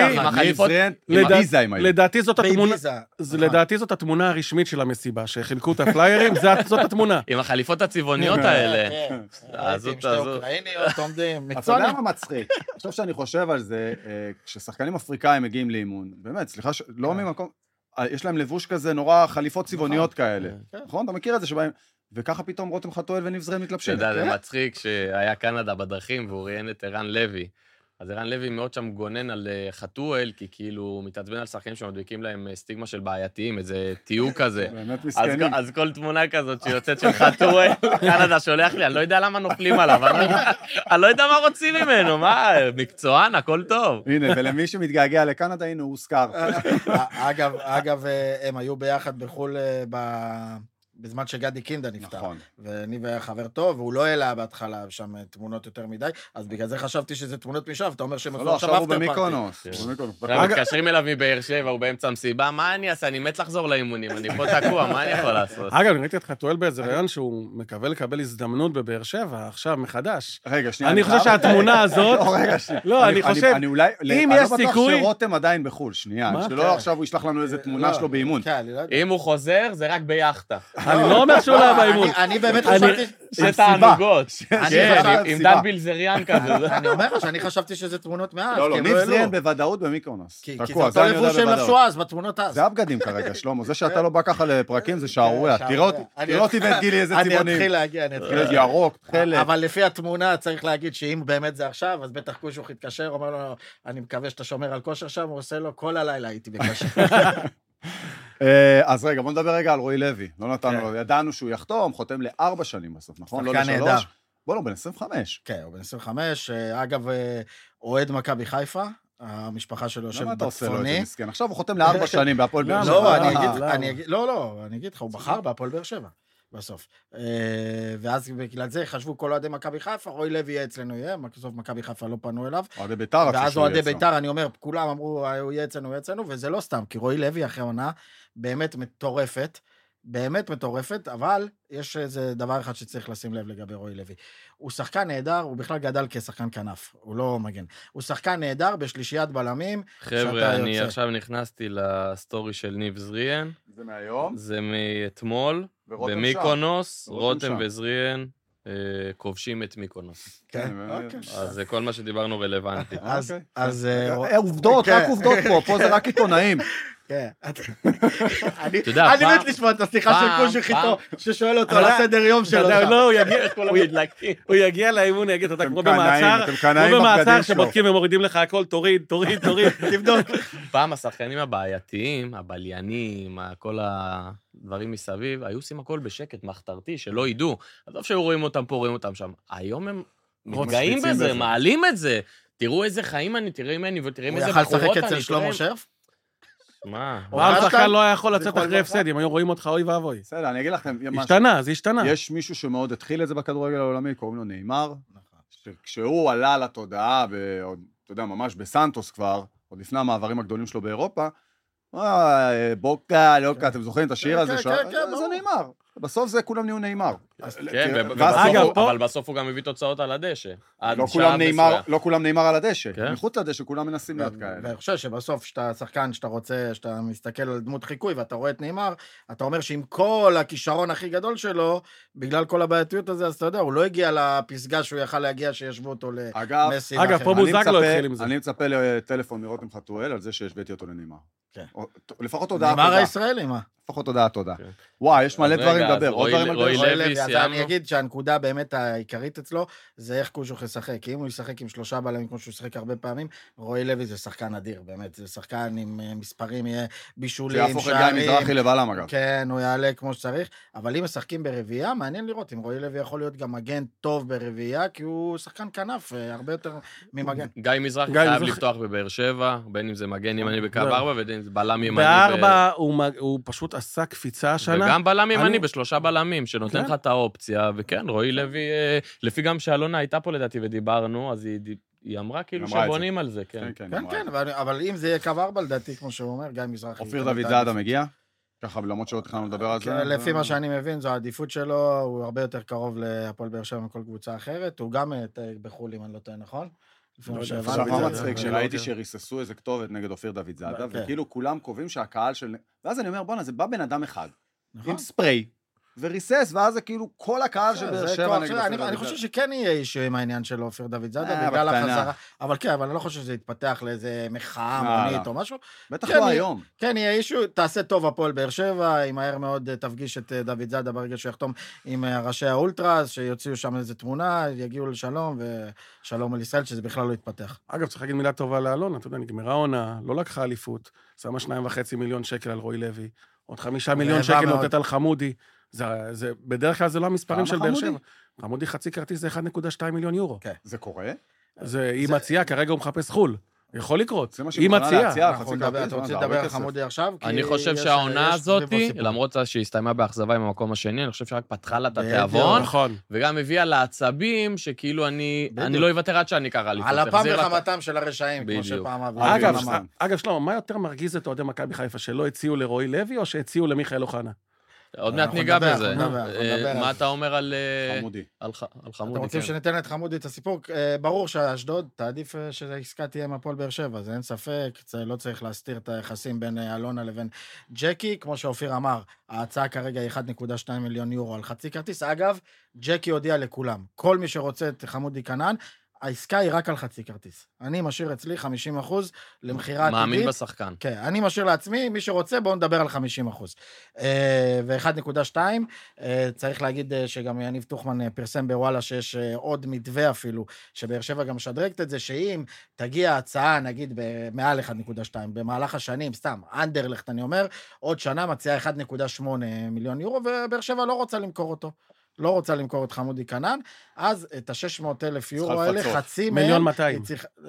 לדעתי לדעתי זאת התמונה הרשמית של המסיבה, שחילקו את הפליירים, זאת התמונה. עם החליפות הצבעוניות האלה. הזאת, הזאת. אוקראיניות עומדים, אתה יודע מה מצחיק? עכשיו שאני חושב על זה, כששחקנים אפריקאים מגיעים לאימון, באמת, סליחה, לא ממקום... יש להם לבוש כזה, נורא חליפות צבעוניות כאלה. נכון? אתה מכיר את זה שבהם... וככה פתאום רותם חתואל וניב זריאן מתלבשים. אתה יודע, זה מצחיק שהיה קנדה בדרכים, והוא ראיין את ערן לוי. אז ערן לוי מאוד שם גונן על חתואל, כי כאילו הוא מתעצבן על שחקנים שמדביקים להם סטיגמה של בעייתיים, איזה תיוג כזה. באמת מסכנים. אז כל תמונה כזאת שיוצאת של חתואל, קנדה שולח לי, אני לא יודע למה נופלים עליו, אני לא יודע מה רוצים ממנו, מה, מקצוען, הכל טוב. הנה, ולמי שמתגעגע לקנדה, הנה, הוא הוזכר. אגב, אגב, הם היו ביחד בחול בזמן שגדי קינדה נפטר. נכון. ואני וחבר טוב, והוא לא העלה בהתחלה שם תמונות יותר מדי, אז בגלל זה חשבתי שזה תמונות משם, אתה אומר שהם לא, עכשיו הוא במיקונוס. מתקשרים אליו מבאר שבע, הוא באמצע המסיבה, מה אני אעשה? אני מת לחזור לאימונים, אני פה תקוע, מה אני יכול לעשות? אגב, אני ראיתי אותך טועל באיזה רעיון שהוא מקווה לקבל הזדמנות בבאר שבע, עכשיו מחדש. רגע, שנייה. אני חושב שהתמונה הזאת... לא, רגע, שנייה. לא, אני חושב, אם יש סיכוי... אני לא בטוח שרותם עדיין בחול, שנייה. שלא עכשיו הוא ישלח לנו איזה תמונה שלו באימון. אם הוא חוזר, זה רק ביאכטה. אני לא אומר שהוא לא באימון. אני באמת חשבתי... שתענוגות. עם דן בילזריאן כזה. אני אומר שאני חשבתי שזה תמונות מאז. לא, לא, ניב זריאן בוודאות במיקרונוס. כי זה אותו לבוש שהם לבשו אז, בתמונות אז. זה הבגדים כרגע, שלמה. זה שאתה לא בא ככה לפרקים זה שערוריה. תראה אותי ואת גילי איזה צבעונים. אני אתחיל להגיע, אני אתחיל להגיע. ירוק, תכלת. אבל לפי התמונה צריך להגיד שאם באמת זה עכשיו, אז בטח קושוך יתקשר, אומר לו, אני מקווה שאתה שומר על כושר שם, הוא עושה לו, כל הלילה הייתי בקשר. אז רגע, בוא נדבר רגע על רועי לוי. לא נתנו לו, ידענו שהוא יחתום, חותם לארבע שנים בסוף, נכון? לא לשלוש. בוא לא, בן עשרים וחמש. כן, הוא בן עשרים וחמש. אגב, אוהד מכבי חיפה, המשפחה שלו יושב בצפוני. למה אתה עושה לו את זה מסכן? עכשיו הוא חותם לארבע שנים בהפועל באר שבע. לא, אני אגיד, לא, לא, אני אגיד לך, הוא בחר בהפועל באר שבע. בסוף. ואז בגלל זה חשבו כל אוהדי מכבי חיפה, רועי לוי יהיה אצלנו יהיה, בסוף מכבי חיפה לא פנו אליו. אוהדי ביתר, ואז אוהדי ביתר, אני אומר, כולם אמרו, הוא יהיה אצלנו, הוא יהיה אצלנו, וזה לא סתם, כי רועי לוי אחרי עונה באמת מטורפת, באמת מטורפת, אבל יש איזה דבר אחד שצריך לשים לב לגבי רועי לוי. הוא שחקן נהדר, הוא בכלל גדל כשחקן כנף, הוא לא מגן. הוא שחקן נהדר בשלישיית בלמים. חבר'ה, אני עכשיו נכנסתי לסטורי של ניב זריאן. זה מהיום? זה מאתמול, במיקונוס, רותם וזריאן. כובשים את מיקונוס. כן, אז זה כל מה שדיברנו רלוונטי. אז... עובדות, רק עובדות פה, פה זה רק עיתונאים. כן. אני מת לשמוע את השיחה של קושך איתו, ששואל אותו על הסדר יום שלו. לא, הוא יגיע לאימון, יגיד, אתה כמו במעצר, כמו במעצר שבודקים ומורידים לך הכל, תוריד, תוריד, תוריד, תבדוק. פעם השחקנים הבעייתיים, הבליינים, כל הדברים מסביב, היו עושים הכל בשקט, מחתרתי, שלא ידעו. עזוב שהיו רואים אותם פה, רואים אותם שם. היום הם מתגאים בזה, מעלים את זה. תראו איזה חיים אני, תראו ממני, ותראו איזה בחורות אני. הוא יכל לשחק אצל שלמה שרף? מה? פעם שחקן לא היה יכול לצאת אחרי הפסד, אם היו רואים אותך אוי ואבוי. בסדר, אני אגיד לכם משהו. השתנה, זה השתנה. יש מישהו שמאוד התחיל את זה בכדורגל העולמי, קוראים לו נאמר, שכשהוא עלה לתודעה, אתה יודע, ממש בסנטוס כבר, עוד לפני המעברים הגדולים שלו באירופה, בוקה, לוקה, אתם זוכרים את השיר הזה? זה נאמר. בסוף זה כולם נהיו נאמר. כן, אבל בסוף הוא גם מביא תוצאות על הדשא. לא כולם נאמר על הדשא. מחוץ לדשא כולם מנסים להיות כאלה. ואני חושב שבסוף שאתה שחקן, שאתה רוצה, שאתה מסתכל על דמות חיקוי ואתה רואה את נאמר, אתה אומר שעם כל הכישרון הכי גדול שלו, בגלל כל הבעייתיות הזה, אז אתה יודע, הוא לא הגיע לפסגה שהוא יכל להגיע, שישבו אותו למסי. אגב, פה בוזגלו לא התחיל עם זה. אני מצפה לטלפון מרותם חתואל על זה שהשבאתי אותו לנאמר. לפחות הודעה תודה. נאמר הישראלי, מה? לפחות הודעה תודה. וואי, יש מלא דברים לדבר. רועי לוי, סיימנו. אני אגיד שהנקודה באמת העיקרית אצלו, זה איך קושוך ישחק. כי אם הוא ישחק עם שלושה בלמים, כמו שהוא ישחק הרבה פעמים, רועי לוי זה שחקן אדיר, באמת. זה שחקן עם מספרים, יהיה בישולים, שיהפוך את גיא מזרחי לבלם, אגב. כן, הוא יעלה כמו שצריך. אבל אם משחקים ברביעייה, מעניין לראות אם רועי לוי יכול להיות גם מגן טוב ברביעייה, כי הוא שחקן כנף, הרבה יותר ממגן. גיא מזרחי חייב לפתוח בבאר שבע, בין אם זה מגן ימני בקו ארבע, ובין אם זה בלם ימני בארבע הוא פשוט עשה קפיצה השנה. וגם בלם ימני בשלושה בלמים, שנותן לך את האופציה, וכן, רועי לוי, לפי גם שאלונה הייתה פה לדעתי ודיברנו, אז היא אמרה כאילו שבונים על זה, כן. כן, כן, אבל אם זה יהיה קו ארבע לדעתי, כמו שהוא אומר, גיא מזרחי. אופיר דוד זאדה מגיע? ככה, למרות שלא תכננו לדבר על זה. לפי מה שאני מבין, זו העדיפות שלו, הוא הרבה יותר קרוב להפועל באר שבע מכל קבוצה אחרת, הוא גם בחו"ל, אם אני לא טועה, נכון? עכשיו מצחיק, שראיתי שריססו איזה כתובת נגד אופיר דוד זאדה, וכאילו כולם קובעים שהקהל של... ואז אני אומר, בוא'נה, זה בא בן אדם אחד, עם ספרי, וריסס, ואז זה כאילו כל הקהל של באר שבע נגד אופיר דוד זאדה. אני חושב שכן יהיה אישו עם העניין של אופיר דוד זאדה, בגלל החזרה, אבל כן, אבל אני לא חושב שזה יתפתח לאיזה מחאה המונית או משהו. בטח לא היום. כן, יהיה אישו, תעשה טוב הפועל באר שבע, היא מהר מאוד תפגיש את דוד זאדה ברגע שיחתום עם ראשי האולטרס, שיוציאו שם איזה תמונה, יגיעו לשלום, ושלום על ישראל, שזה בכלל לא יתפתח. אגב, צריך להגיד מילה טובה לאלונה, אתה יודע, נגמרה עונה, לא לקחה אליפות, שמה שניים וחצי מיליון שקל על רועי לוי, עוד חמישה מיליון שקל נותנת על חמודי. זה, זה, בדרך כלל זה לא המספרים של באר שבע. חמודי חצי כרטיס זה אחד נקודה שתיים מיליון יורו. זה קורה? זה, היא מציעה, כרגע הוא מחפש חול. יכול לקרות. זה מה היא מציעה. אנחנו נדבר, אתה רוצה לדבר על חמודי עכשיו? אני חושב שהעונה הזאת, למרות שהיא הסתיימה באכזבה עם המקום השני, אני חושב שרק פתחה לה את התיאבון, וגם הביאה לעצבים שכאילו אני לא אוותר עד שאני אקרא לי. על הפעם וחמתם של הרשעים, כמו שפעם... אגב, שלמה, מה יותר מרגיז את אוהדי מכבי חיפה, שלא הציעו לרועי לוי או שהציעו למיכאל אוחנה? עוד מעט ניגע בזה. מה אתה אומר על חמודי? על חמודי. אתם רוצים שניתן את חמודי את הסיפור? ברור שהאשדוד תעדיף שהעסקה תהיה עם הפועל באר שבע, זה אין ספק, לא צריך להסתיר את היחסים בין אלונה לבין ג'קי, כמו שאופיר אמר, ההצעה כרגע היא אחד נקודה שתיים מיליון יורו על חצי כרטיס, אגב, ג'קי הודיע לכולם, כל מי שרוצה את חמודי כנען, העסקה היא רק על חצי כרטיס. אני משאיר אצלי חמישים אחוז למחירה עתידית. מאמין בשחקן. כן, אני משאיר לעצמי, מי שרוצה, בואו נדבר על חמישים אחוז. ו-אחד נקודה שתיים, צריך להגיד שגם יניב טוחמן פרסם בוואלה שיש עוד מתווה אפילו, שבאר שבע גם משדרגת את זה, שאם תגיע הצעה, נגיד, במעל אחד נקודה שתיים, במהלך השנים, סתם, אנדרלכט, אני אומר, עוד שנה מציעה אחד נקודה שמונה מיליון יורו, ובאר שבע לא רוצה למכור אותו. לא רוצה למכור את חמודי כנען, אז את ה-שש מאות אלף יורו האלה, חצי מהם... מיליון מאתיים.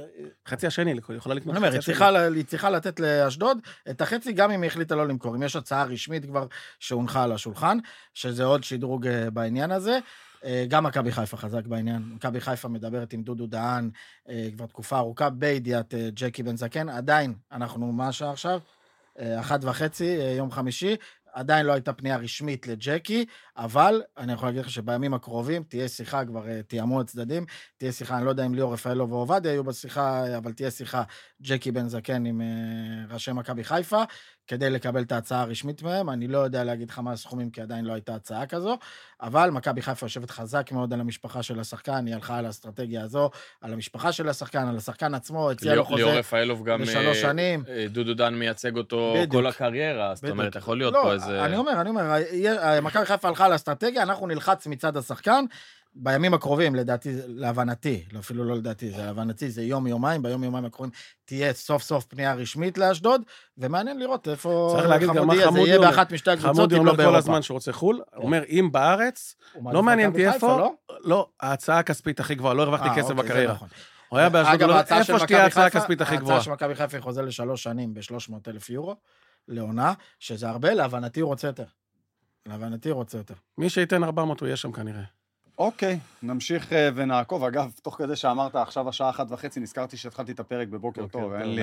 חצי השני, יכולה לקנות חצי השני. היא צריכה לתת לאשדוד את החצי, גם אם היא החליטה לא למכור. אם יש הצעה רשמית כבר שהונחה על השולחן, שזה עוד שדרוג בעניין הזה, גם מכבי חיפה חזק בעניין. מכבי חיפה מדברת עם דודו דהן כבר תקופה ארוכה, בידיעת ג'קי בן זקן, עדיין, אנחנו מה השעה עכשיו? אחת וחצי, יום חמישי, עדיין לא הייתה פנייה רשמית לג'קי, אבל אני יכול להגיד לך שבימים הקרובים תהיה שיחה, כבר תיאמו הצדדים, תהיה שיחה, אני לא יודע אם ליאור רפאלו ועובדיה היו בשיחה, אבל תהיה שיחה ג'קי בן זקן עם ראשי מכבי חיפה, כדי לקבל את ההצעה הרשמית מהם, אני לא יודע להגיד לך מה הסכומים, כי עדיין לא הייתה הצעה כזו, אבל מכבי חיפה יושבת חזק מאוד על המשפחה של השחקן, היא הלכה על האסטרטגיה הזו, על המשפחה של השחקן, על השחקן עצמו, הציע לו חוזה לשלוש שנים. דודו דן מייצג אותו כל הקריירה, זאת אומרת, יכול להיות פה איזה... אני אומר, אני אומר, מכבי חיפה הלכה על האסטרטגיה, אנחנו נלחץ מצד השחקן, בימים הקרובים, לדעתי, להבנתי, אפילו לא לדעתי, זה להבנתי, זה יום יומיים, ביום יומיים הקרובים תהיה סוף סוף פנייה רשמית לאשדוד, ומעניין לראות איפה חמודי, זה יהיה באחת משתי הקבוצות, חמודי אומר כל הזמן שהוא רוצה חול, הוא אומר, אם בארץ, לא מעניין אותי איפה, לא, ההצעה הכספית הכי גבוהה, לא הרווחתי כסף בקריירה. הוא היה באשדוד, איפה שתהיה ההצעה הכספית הכי גבוהה. ההצעה של מכבי חיפה חוזה לשלוש שנים ב-שלוש מאות אלף יורו, לעונה, שזה הרבה, להבנתי הוא רוצה יותר. להבנתי הוא רוצה יותר. מי שייתן ארבע מאות הוא יהיה שם כנראה. אוקיי, נמשיך ונעקוב. אגב, תוך כדי שאמרת עכשיו השעה אחת וחצי, נזכרתי שהתחלתי את הפרק בבוקר טוב, אין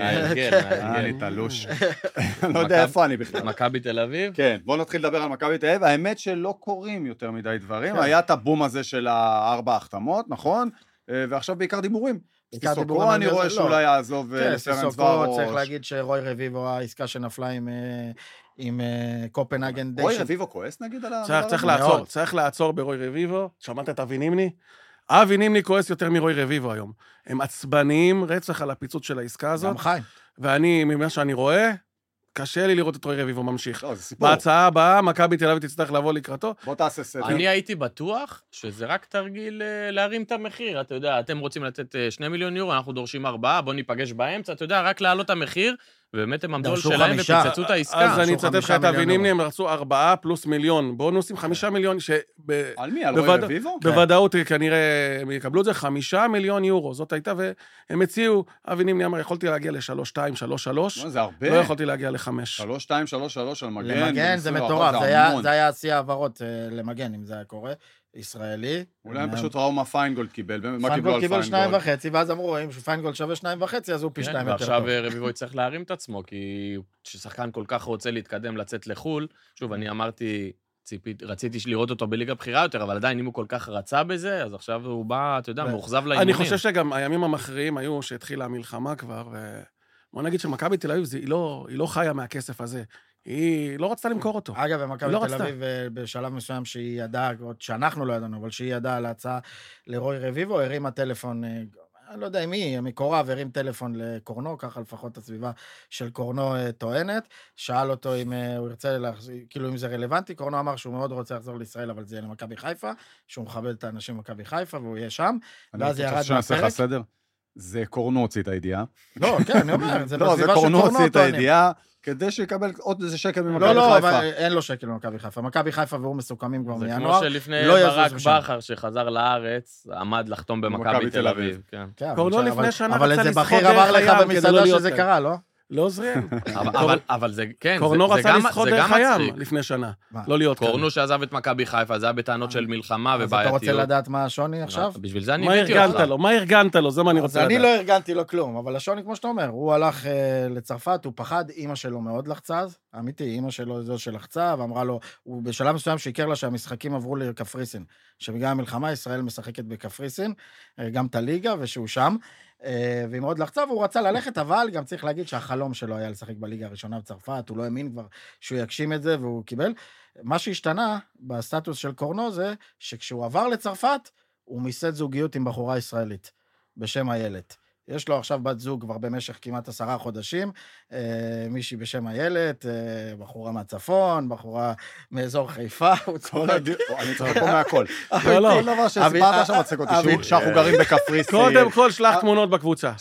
לי תלוש. לא יודע איפה אני בכלל. מכבי תל אביב? כן, בואו נתחיל לדבר על מכבי תל אביב. האמת שלא קוראים יותר מדי דברים. היה את הבום הזה של הארבע החתמות, נכון? ועכשיו בעיקר דיבורים. סיסוקו אני רואה שאולי יעזוב לפרנס ורוש. צריך להגיד שרוי רביבו, העסקה שנפלה עם... עם קופנהגן די... רוי רביבו כועס נגיד על ה... צריך לעצור, צריך לעצור ברוי רביבו. שמעת את אבי נימני? אבי נימני כועס יותר מרוי רביבו היום. הם עצבניים רצח על הפיצוץ של העסקה הזאת. גם חיים. ואני, ממה שאני רואה, קשה לי לראות את רוי רביבו ממשיך. לא, זה סיפור. בהצעה הבאה, מכבי תל אביב תצטרך לבוא לקראתו. בוא תעשה סדר. אני הייתי בטוח שזה רק תרגיל להרים את המחיר. אתה יודע, אתם רוצים לתת שני מיליון יורו, אנחנו דורשים ארבעה, בוא ניפגש באמצע, אתה יודע, רק להעלות את המחיר, ובאמת הם עמדו על שלהם ופצצו את העסקה. אז אני אצטט לך את אבינים, הם רצו ארבעה פלוס מיליון. בונוסים, חמישה מיליון, על מי? על רוי רביבו? בוודאות כנראה הם יקבלו את זה, חמישה מיליון יורו. זאת הייתה, והם הציעו, אבינים אמר, יכולתי להגיע לשלוש שתיים, שלוש שלוש. זה הרבה. לא יכולתי להגיע לחמש. שלוש שתיים, שלוש שלוש על מגן. למגן זה מטורף, זה היה עשייה העברות למגן, אם זה היה קורה. ישראלי. אולי הם פשוט ראו מה פיינגולד קיבל. פיינגולד קיבל שניים וחצי, ואז אמרו, אם פיינגולד שווה שניים וחצי, אז הוא פי שניים יותר טוב. ועכשיו רביבו יצטרך להרים את עצמו, כי כששחקן כל כך רוצה להתקדם, לצאת לחול, שוב, אני אמרתי, רציתי לראות אותו בליגה בחירה יותר, אבל עדיין אם הוא כל כך רצה בזה, אז עכשיו הוא בא, אתה יודע, מאוכזב לאימונים. אני חושב שגם הימים המכריעים היו שהתחילה המלחמה כבר, ובוא נגיד שמכבי תל אביב, היא לא חיה מהכסף הזה. היא לא רצתה למכור אותו. אגב, במכבי תל אביב, בשלב מסוים שהיא ידעה, שאנחנו לא ידענו, אבל שהיא ידעה על ההצעה לרוי רביבו, הרימה טלפון, אני לא יודע אם היא, מקורב, הרים טלפון לקורנו, ככה לפחות הסביבה של קורנו טוענת, שאל אותו אם הוא ירצה, כאילו אם זה רלוונטי, קורנו אמר שהוא מאוד רוצה לחזור לישראל, אבל זה יהיה למכבי חיפה, שהוא מכבד את האנשים במכבי חיפה, והוא יהיה שם, ואז ירד מהפרק. זה קורנו הוציא את הידיעה. לא, כן, אני אומר, זה בסביבה של קורנו הוציא את הידיעה, כדי שיקבל עוד איזה שקל ממכבי לא, חיפה. לא, אבל אין לו שקל ממכבי חיפה. מכבי חיפה והוא מסוכמים כבר מינואר. זה כמו שלפני ברק בכר שחזר לארץ, עמד לחתום במכבי תל אביב. קורנו לפני שנה אבל איזה בכיר אמר לך במסעדה שזה קרה, לא? לא עוזרים. אבל זה, כן, קורנו רצה לשחות דרך הים לפני שנה, לא להיות כאן. קורנו שעזב את מכבי חיפה, זה היה בטענות של מלחמה ובעייתיות. אז אתה רוצה לדעת מה השוני עכשיו? בשביל זה אני מה ארגנת לו? מה ארגנת לו? זה מה אני רוצה לדעת. אני לא ארגנתי לו כלום, אבל השוני, כמו שאתה אומר, הוא הלך לצרפת, הוא פחד, אמא שלו מאוד לחצה, אמיתי, אמא שלו זו שלחצה, ואמרה לו, הוא בשלב מסוים שיקר לה שהמשחקים עברו לקפריסין, שבגלל המלחמה ישראל משחקת בקפריסין, גם את הליגה, ושהוא שם. והיא מאוד לחצה, והוא רצה ללכת, אבל גם צריך להגיד שהחלום שלו היה לשחק בליגה הראשונה בצרפת, הוא לא האמין כבר שהוא יגשים את זה, והוא קיבל. מה שהשתנה בסטטוס של קורנו זה, שכשהוא עבר לצרפת, הוא מיסד זוגיות עם בחורה ישראלית, בשם איילת. יש לו עכשיו בת זוג כבר במשך כמעט עשרה חודשים, מישהי בשם איילת, בחורה מהצפון, בחורה מאזור חיפה, הוא צוחק. אני צוחק פה מהכל. כל דבר שסיפרת שם מצחק אותי, שאנחנו גרים בקפריסין. קודם כל שלח תמונות בקבוצה.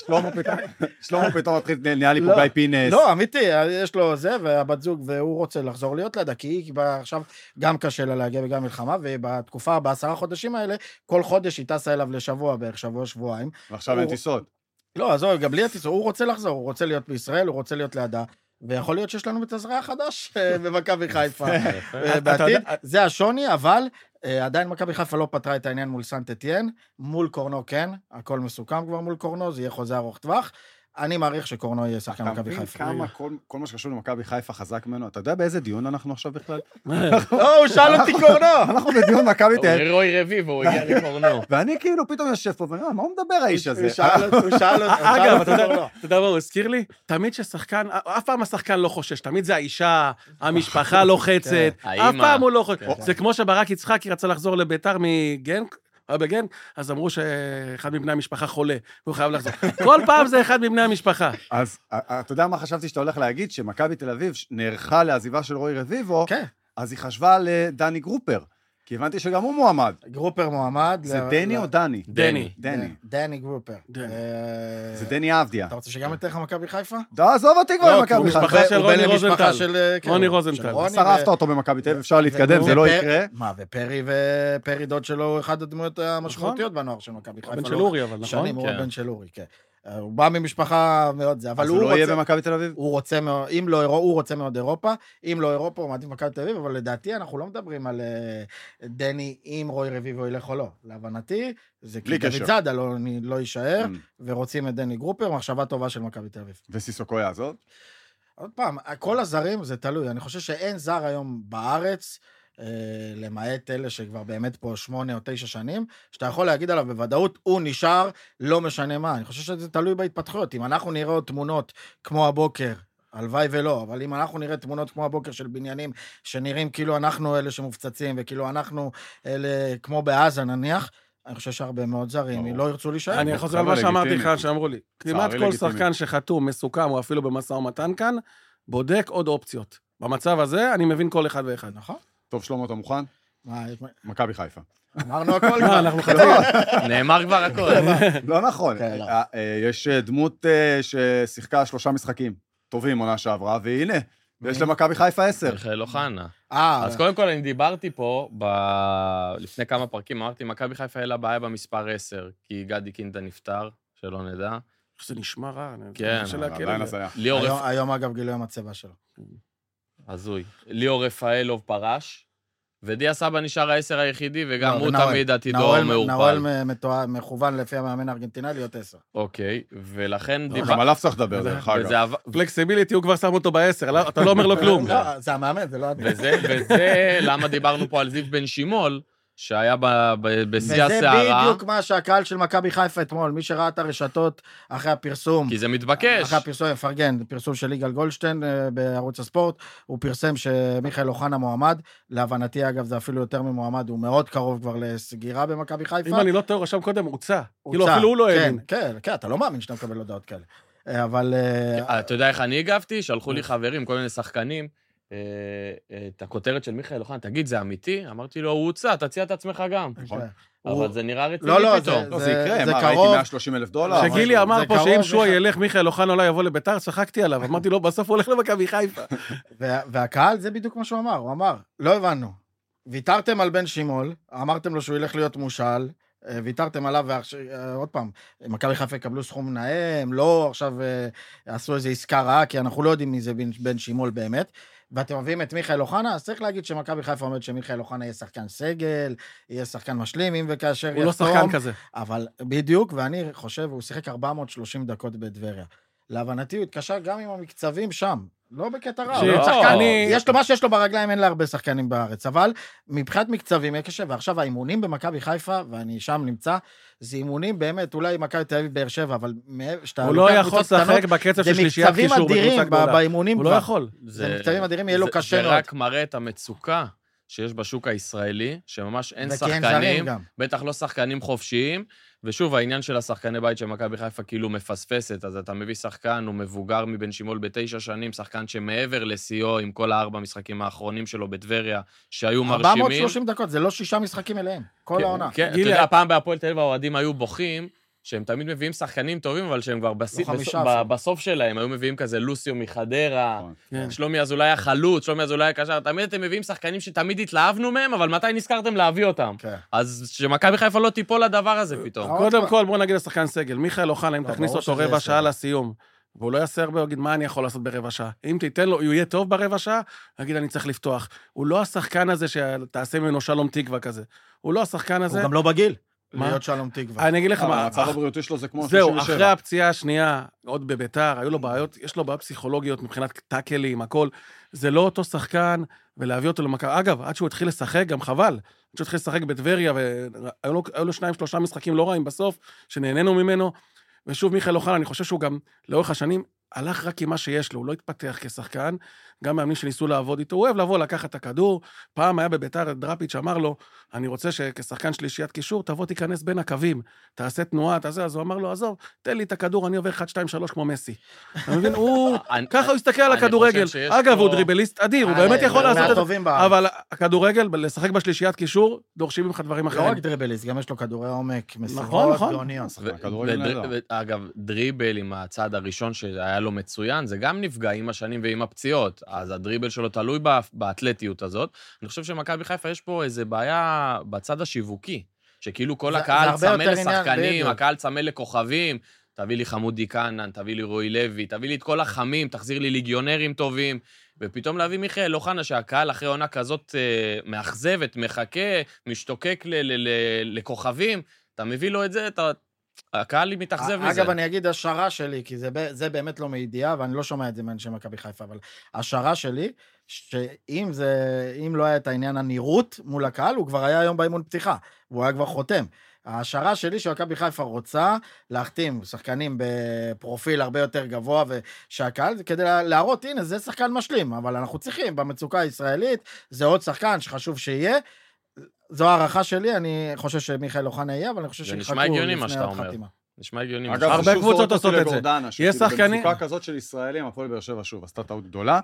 שלמה פתאום מתחיל, נהיה לי פה גיא פינס. לא, אמיתי, יש לו זה, והבת זוג, והוא רוצה לחזור להיות לידה, כי היא עכשיו גם קשה לה להגיע וגם מלחמה, ובתקופה, בעשרה חודשים האלה, כל חודש היא טסה אליו לשבוע, בערך שבוע, שבועיים. ועכשיו אין טיסות. לא, אז גם בלי הטיסות, הוא רוצה לחזור, הוא רוצה להיות בישראל, הוא רוצה להיות לידה, ויכול להיות שיש לנו בתזרע חדש במכבי חיפה. בעתיד, זה השוני, אבל עדיין מכבי חיפה לא פתרה את העניין מול סנט אתיין, מול קורנו כן, הכל מסוכם כבר מול קורנו, זה יהיה חוזה ארוך טווח, אני מעריך שקורנו יהיה שחקן מכבי חיפה. כמה כל מה שקשור למכבי חיפה חזק ממנו, אתה יודע באיזה דיון אנחנו עכשיו בכלל? לא, הוא שאל אותי קורנו. אנחנו בדיון מכבי תל אביב. רוי רביב, הוא הגיע לקורנו. ואני כאילו פתאום יושב פה, ואני אומר, מה הוא מדבר האיש הזה? הוא שאל אותי. אגב, אתה יודע מה הוא הזכיר לי? תמיד ששחקן, אף פעם השחקן לא חושש, תמיד זה האישה, המשפחה לוחצת, אף פעם הוא לא חושש. זה כמו שברק יצחקי רצה לחזור לביתר מגנק, בגן, אז אמרו שאחד מבני המשפחה חולה, הוא חייב לחזור. כל פעם זה אחד מבני המשפחה. אז אתה יודע מה חשבתי שאתה הולך להגיד? שמכבי תל אביב נערכה לעזיבה של רוי רביבו, אז היא חשבה לדני גרופר, כי הבנתי שגם הוא מועמד. גרופר מועמד. זה דני או דני? דני. דני. דני גרופר. זה דני אבדיה. אתה רוצה שגם יותר מכבי חיפה? לא, עזוב אותי כבר במכבי חיפה. משפחה של רוני רוזנטל. רוני רוזנטל. שרפת אותו במכבי תל אביב, אפשר להתקדם, זה לא יקרה. מה, ופרי ופרי דוד שלו, אחד הדמויות המשמעותיות בנוער של מכבי חיפה. בן של אורי, אבל נכון? שנים, הוא בן של אורי, כן. הוא בא ממשפחה מאוד זה, אבל הוא לא יהיה במכבי תל אביב? הוא רוצה מאוד, אם לא, הוא רוצה מאוד אירופה, אם לא אירופה, הוא מעדיף מכבי תל אביב, אבל לדעתי אנחנו לא מדברים על דני, אם רוי רביבו ילך או לא. להבנתי, זה כי דוד זאדה לא יישאר, ורוצים את דני גרופר, מחשבה טובה של מכבי תל אביב. וסיסוקו יעזוב? עוד פעם, כל הזרים זה תלוי, אני חושב שאין זר היום בארץ, למעט אלה שכבר באמת פה שמונה או תשע שנים, שאתה יכול להגיד עליו בוודאות, הוא נשאר, לא משנה מה. אני חושב שזה תלוי בהתפתחויות. אם אנחנו נראה עוד תמונות כמו הבוקר, הלוואי ולא, אבל אם אנחנו נראה תמונות כמו הבוקר של בניינים, שנראים כאילו אנחנו אלה שמופצצים, וכאילו אנחנו אלה כמו בעזה נניח, אני חושב שהרבה מאוד זרים, לא ירצו להישאר. אני חוזר על מה שאמרתי לך, שאמרו לי, כמעט כל שחקן שחתום, מסוכם, או אפילו במשא ומתן כאן, בודק עוד אופציות. במצב הזה, אני מבין כל אחד ואחד. נכון? טוב, שלמה, אתה מוכן? מכבי חיפה. אמרנו הכל. אנחנו חצי. נאמר כבר הכל. לא נכון. יש דמות ששיחקה שלושה משחקים טובים עונה שעברה, והנה, יש למכבי חיפה עשר. מיכאל אוחנה. אז קודם כל, אני דיברתי פה, לפני כמה פרקים, אמרתי, מכבי חיפה אין לה בעיה במספר עשר, כי גדי קינדה נפטר, שלא נדע. זה נשמע רע. כן. היום אגב גילו יום הצבע שלו. הזוי. ליאור רפאלוב פרש, ודיה סבא נשאר העשר היחידי, וגם הוא תמיד עתידו מעורפל. נאואל מכוון לפי המאמן הארגנטינאי להיות עשר. אוקיי, ולכן... גם עליו צריך לדבר, דרך אגב. פלקסיביליטי, הוא כבר שם אותו בעשר, אתה לא אומר לו כלום. זה המאמן, זה לא... וזה למה דיברנו פה על זיו בן שימול, שהיה בשיא הסערה. וזה בדיוק מה שהקהל של מכבי חיפה אתמול, מי שראה את הרשתות אחרי הפרסום. כי זה מתבקש. אחרי הפרסום, מפרגן, פרסום של יגאל גולדשטיין בערוץ הספורט, הוא פרסם שמיכאל אוחנה מועמד, להבנתי אגב זה אפילו יותר ממועמד, הוא מאוד קרוב כבר לסגירה במכבי חיפה. אם אני לא טועה, רשם קודם, הוצא. כאילו אפילו הוא לא האמין. כן, כן, אתה לא מאמין שאתה מקבל הודעות כאלה. אבל... אתה יודע איך אני הגבתי? שלחו לי חברים, כל מיני שחקנים, את הכותרת של מיכאל אוחנה, תגיד, זה אמיתי? אמרתי לו, הוא הוצא, תציע את עצמך גם. אבל זה נראה רציני פתאום. לא, זה יקרה, מה, ראיתי מאה ושלושים אלף דולר? שגילי אמר פה שאם שועה ילך, מיכאל אוחנה אולי יבוא לביתר, צחקתי עליו, אמרתי לו, בסוף הוא הולך למכבי חיפה. והקהל, זה בדיוק מה שהוא אמר, הוא אמר, לא הבנו, ויתרתם על בן שימול, אמרתם לו שהוא ילך להיות מושל, ויתרתם עליו, ועוד פעם, מכבי חיפה יקבלו סכום נאה, לא עכשיו עשו איזו עסקה רעה, כי אנחנו לא יודעים מי זה בן שימול באמת, ואתם מביאים את מיכאל אוחנה, אז צריך להגיד שמכבי חיפה עומד שמיכאל אוחנה יהיה שחקן סגל, יהיה שחקן משלים, אם וכאשר יחתום. הוא לא שחקן כזה. אבל בדיוק, ואני חושב, הוא שיחק ארבע מאות ושלושים דקות בדבריה. להבנתי, הוא התקשר גם עם המקצבים שם, לא בקטע רע. יש לו מה שיש לו ברגליים, אין לה הרבה שחקנים בארץ, אבל מבחינת מקצבים יהיה קשה, ועכשיו האימונים במכבי חיפה, ואני שם נמצא, זה אימונים באמת, אולי מכבי תל אביב באר שבע, אבל הוא לא יכול לשחק בקצב של שלישיית קישור בקבוצה גדולה. הוא לא יכול. זה מקצבים אדירים, יהיה לו קשה מאוד. זה רק מראה את המצוקה שיש בשוק הישראלי, שממש אין שחקנים, בטח לא שחקנים חופשיים, ושוב, העניין של השחקני בית של מכבי חיפה כאילו מפספסת, אז אתה מביא שחקן, הוא מבוגר מבן שימול בתשע שנים, שחקן שמעבר לסיוע עם כל הארבע משחקים האחרונים שלו בטבריה, שהיו מרשימים. ארבע מאות ושלושים דקות, זה לא שישה משחקים אליהם, כל העונה. כן, אתה יודע, הפעם בהפועל תל אביב האוהדים היו בוכים, שהם תמיד מביאים שחקנים טובים, אבל שהם כבר בסוף שלהם, היו מביאים כזה לוסיו מחדרה, שלומי אזולאי החלוץ, שלומי אזולאי הקשר, תמיד אתם מביאים שחקנים שתמיד התלהבנו מהם, אבל מתי נזכרתם להביא אותם? אז שמכבי חיפה לא תיפול לדבר הזה פתאום. קודם כל, בוא נגיד לשחקן סגל, מיכאל אוחנה, אם תכניס אותו רבע שעה לסיום, והוא לא יעשה הרבה, הוא יגיד, מה אני יכול לעשות ברבע שעה? אם תיתן לו, הוא יהיה טוב ברבע שעה, יגיד, אני צריך לפתוח. הוא לא השחקן הזה שתעשה ממנו שלום תקווה כזה. הוא לא השחקן הזה. הוא גם לא בגיל. להיות שלום תקווה. אני אגיד לך מה, המצב הבריאותי שלו זה כמו שלושים ושבע. זהו, אחרי הפציעה השנייה, עוד בביתר, היו לו בעיות, יש לו בעיות פסיכולוגיות מבחינת טאקלים, הכל. זה לא אותו שחקן, ולהביא אותו למכבי. אגב, עד שהוא התחיל לשחק, גם חבל. עד שהוא התחיל לשחק בטבריה, והיו לו, לו שניים, שלושה משחקים לא רעים בסוף, שנהנינו ממנו. ושוב, מיכאל אוחנה, אני חושב שהוא גם, לאורך השנים, הלך רק עם מה שיש לו, הוא לא התפתח כשחקן, גם מאמנים שניסו לעבוד איתו, הוא אוהב לבוא לקחת את הכדור, פעם היה בביתר דראפיץ' אמר לו, אני רוצה שכשחקן שלישיית קישור, תבוא תיכנס בין הקווים, תעשה תנועה, תעשה, אז הוא אמר לו, עזוב, תן לי את הכדור, אני עובר אחת, שתיים, שלוש כמו מסי. אתה מבין, הוא, ככה הוא הסתכל על הכדורגל, אגב, הוא דריבליסט אדיר, הוא באמת יכול לעשות את זה, אבל הכדורגל, לשחק בשלישיית קישור, דורשים ממך דברים אחרים. לא רק דריבליסט, גם יש לו כדורי עומק, מסירות, גאוניות. אגב, דריבל עם הצעד הראשון שהיה לו מצוין, זה גם נפגע עם השנים ועם הפציעות, אז הדריבל שלו תלוי באתלטיות הזאת. אני חושב שמכבי חיפה יש פה איזו בעיה בצד השיווקי, שכאילו כל הקהל צמא לשחקנים, הקהל צמא לכוכבים, תביא לי חמודי קנן, תביא לי רועי לוי, תביא לי את כל החמים, תחזיר לי ליגיונרים טובים, ופתאום להביא מיכאל אוחנה שהקהל אחרי עונה כזאת מאכזבת, מחכה, משתוקק לכוכבים, אתה מביא לו את זה, אתה... הקהל מתאכזב מזה. אגב, אני אגיד השערה שלי, כי זה, זה באמת לא מידיעה, ואני לא שומע את זה מאנשי מכבי חיפה, אבל השערה שלי, שאם זה, אם לא היה את העניין הנראות מול הקהל, הוא כבר היה היום באימון פתיחה, והוא היה כבר חותם. השערה שלי שמכבי חיפה רוצה להחתים שחקנים בפרופיל הרבה יותר גבוה, ושהקהל, כדי להראות, הנה, זה שחקן משלים, אבל אנחנו צריכים, במצוקה הישראלית, זה עוד שחקן שחשוב שיהיה, זו הערכה שלי, אני חושב שמיכאל אוחנה יהיה, אבל אני חושב שיחכו לפני החתימה. נשמע הגיוני. אגב, הרבה קבוצות עושות את זה. יש שחקנים. במצוקה כזאת של ישראלים, הפועל באר שבע שוב, עשתה טעות גדולה.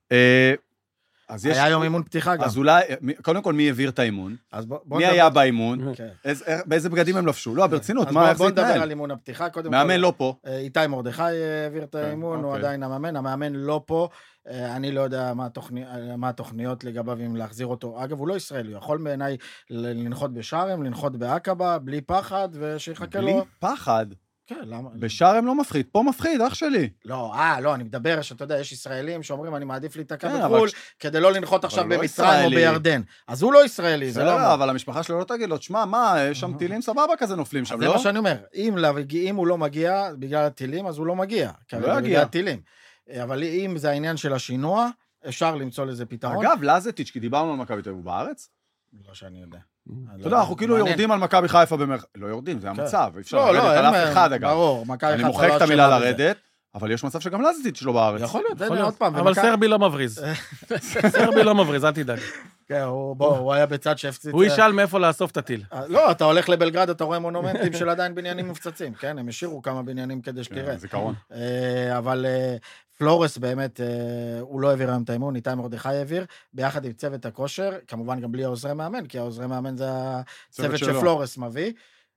היה יום אימון פתיחה גם. אז אולי, קודם כל, מי העביר את האימון? מי היה באימון? באיזה בגדים הם לבשו? לא, ברצינות, מה, איך זה התנהל? בוא נדבר על אימון הפתיחה. מאמן לא פה. איתי מרדכי העביר את האימון, הוא עדיין המאמן, המאמן לא פה. אני לא יודע מה התוכניות לגביו אם להחזיר אותו. אגב, הוא לא ישראלי, הוא יכול בעיניי לנחות בשארם, לנחות בעקבה, בלי פחד, ושיחכה לו... בלי פחד? כן, למה? בשארם לא מפחיד, פה מפחיד, אח שלי. לא, אה, לא, אני מדבר, שאתה יודע, יש ישראלים שאומרים, אני מעדיף להתעכב בחו"ל, כדי לא לנחות עכשיו במצרים או בירדן. אז הוא לא ישראלי, זה לא... אבל המשפחה שלו לא תגיד לו, תשמע, מה, יש שם טילים סבבה כזה נופלים שם, לא? זה מה שאני אומר, אם הוא לא מגיע בגלל הטילים, אז הוא לא מגיע. לא יגיע. אבל אם זה העניין של השינוע, אפשר למצוא לזה פתרון. אגב, לזטיץ', כי דיברנו על מכבי תל אביב בארץ? לא שאני יודע. אתה יודע, אנחנו כאילו יורדים על מכבי חיפה במרחק... לא יורדים, זה המצב. אפשר לרדת על אף אחד, אגב. ברור, אני מוחק את המילה לרדת, אבל יש מצב שגם לזיץ' שלו בארץ. יכול להיות, עוד פעם. אבל סרבי לא מבריז. סרבי לא מבריז, אל תדאג. כן, הוא היה בצד שהפציץ... הוא ישאל מאיפה לאסוף את הטיל. לא, אתה הולך לבלגרד, אתה רואה מונומנטים של עדיין בניינים מופצצים, כן? הם השאירו כמה בניינים כדי שתראה. זיכרון. אבל פלורס באמת, הוא לא העביר היום את האימון, איתי מרדכי העביר, ביחד עם צוות הכושר, כמובן גם בלי העוזרי מאמן, כי העוזרי מאמן זה הצוות שפלורס מביא.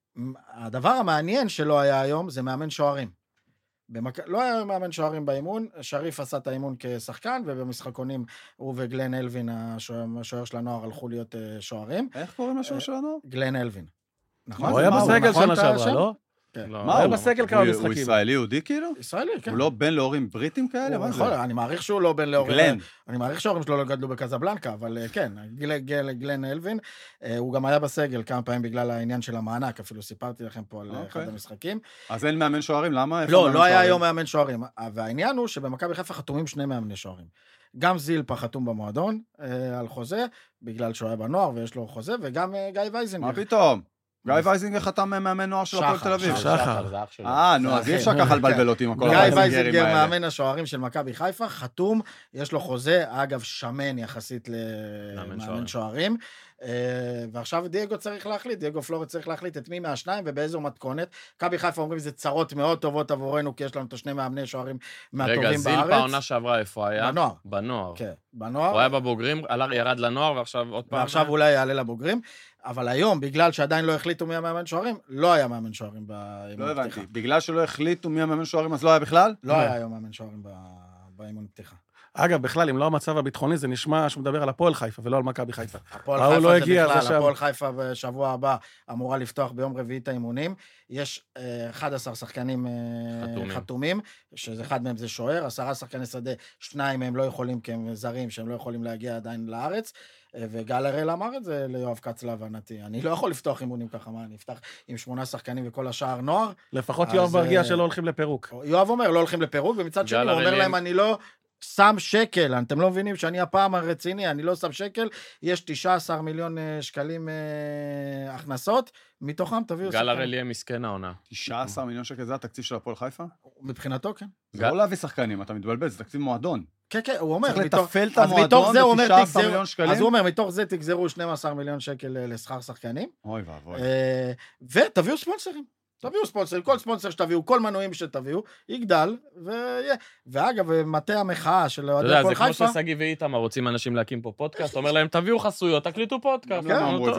הדבר המעניין שלא היה היום, זה מאמן שוערים. במק... לא היה מאמן שוערים באימון, שריף עשה את האימון כשחקן, ובמשחקונים הוא וגלן אלווין, השוער של הנוער, הלכו להיות שוערים. איך קוראים לשוער של הנוער? גלן אלווין. הוא היה בסגל שנה שעברה, לא? מה הוא? היה בסגל כמה משחקים. הוא ישראלי יהודי כאילו? ישראלי, כן. הוא לא בן להורים בריטים כאלה? מה זה? אני מעריך שהוא לא בן להורים. גלן. אני מעריך שההורים שלו לא גדלו בקזבלנקה, אבל כן, גלן אלווין. הוא גם היה בסגל כמה פעמים בגלל העניין של המענק, אפילו סיפרתי לכם פה על אחד המשחקים. אז אין מאמן שוערים, למה? לא, לא היה היום מאמן שוערים. והעניין הוא שבמכבי חיפה חתומים שני מאמני שוערים. גם זילפה חתום במועדון על חוזה, בגלל שהוא היה בנוער ויש לו חוזה, וגם גיא וייזינגר. מה פתאום? גיא וייזינגר חתם מאמן נוער של הפועל תל אביב. שחר. אה, נו, אז אי אפשר ככה לבלבל אותי עם הכל. גיא וייזינגר, מאמן השוערים של מכבי חיפה, חתום, יש לו חוזה, אגב, שמן יחסית למאמן שוערים, ועכשיו דייגו צריך להחליט, דייגו פלורס צריך להחליט את מי מהשניים ובאיזו מתכונת. מכבי חיפה אומרים, זה צרות מאוד טובות עבורנו, כי יש לנו את השני מאמני שוערים מהטובים בארץ. רגע, זילפה עונה שעברה איפה היה? בנוער. בנוער. כן, בנוער. הוא היה בבוגרים, ירד לנוער, ועכשיו עוד פעם... ועכשיו אולי יעלה לבוגרים. אבל היום, בגלל שעדיין לא החליטו מי המאמן שוערים, לא היה מאמן שוערים באימון לא פתיחה. הבנתי. בגלל שלא החליטו מי המאמן שוערים, אז לא היה בכלל? לא היה היום מאמן שוערים באימון פתיחה. אגב, בכלל, אם לא המצב הביטחוני, זה נשמע שהוא מדבר על הפועל חיפה, ולא על מכבי חיפה. הפועל חיפה זה בכלל, הפועל חיפה בשבוע הבא אמורה לפתוח ביום רביעי את האימונים. יש אחד עשר שחקנים חתומים, שאחד מהם זה שוער, עשרה שחקני שדה, שניים מהם לא יכולים, כי הם זרים, שהם לא יכולים להגיע עדיין לארץ, וגל הראל אמר את זה ליואב קץ להבנתי. אני לא יכול לפתוח אימונים ככה, מה, אני אפתח עם שמונה שחקנים וכל השאר נוער. לפחות יואב מרגיע שלא הולכים לפירוק. יואב אומר, לא הולכים לפירוק, ומצד שני הוא אומר להם, אני לא שם שקל, אתם לא מבינים שאני הפעם הרציני, אני לא שם שקל, יש תשעה עשר מיליון שקלים הכנסות, מתוכם תביאו שחקן. גל הראל יהיה מסכן העונה. תשעה עשר מיליון שקל, זה התקציב של הפועל חיפה? מבחינתו, כן. זה לא להביא שחקנים, אתה מתבלבל, זה תקציב מועדון. כן, כן, הוא אומר, צריך לתפעל את המועדון ב-תשעה עשר מיליון שקלים. אז הוא אומר, מתוך זה תגזרו שנים עשר מיליון שקל לשכר שחקנים. אוי ואבוי. ותביאו ספונסרים. תביאו ספונסר, כל ספונסר שתביאו, כל מנויים שתביאו, יגדל, ויהיה. ואגב, מטה המחאה של אוהדי הפועל חיפה... זה כמו שסגי ואיתמר רוצים אנשים להקים פה פודקאסט, אומר להם, תביאו חסויות, תקליטו פודקאסט.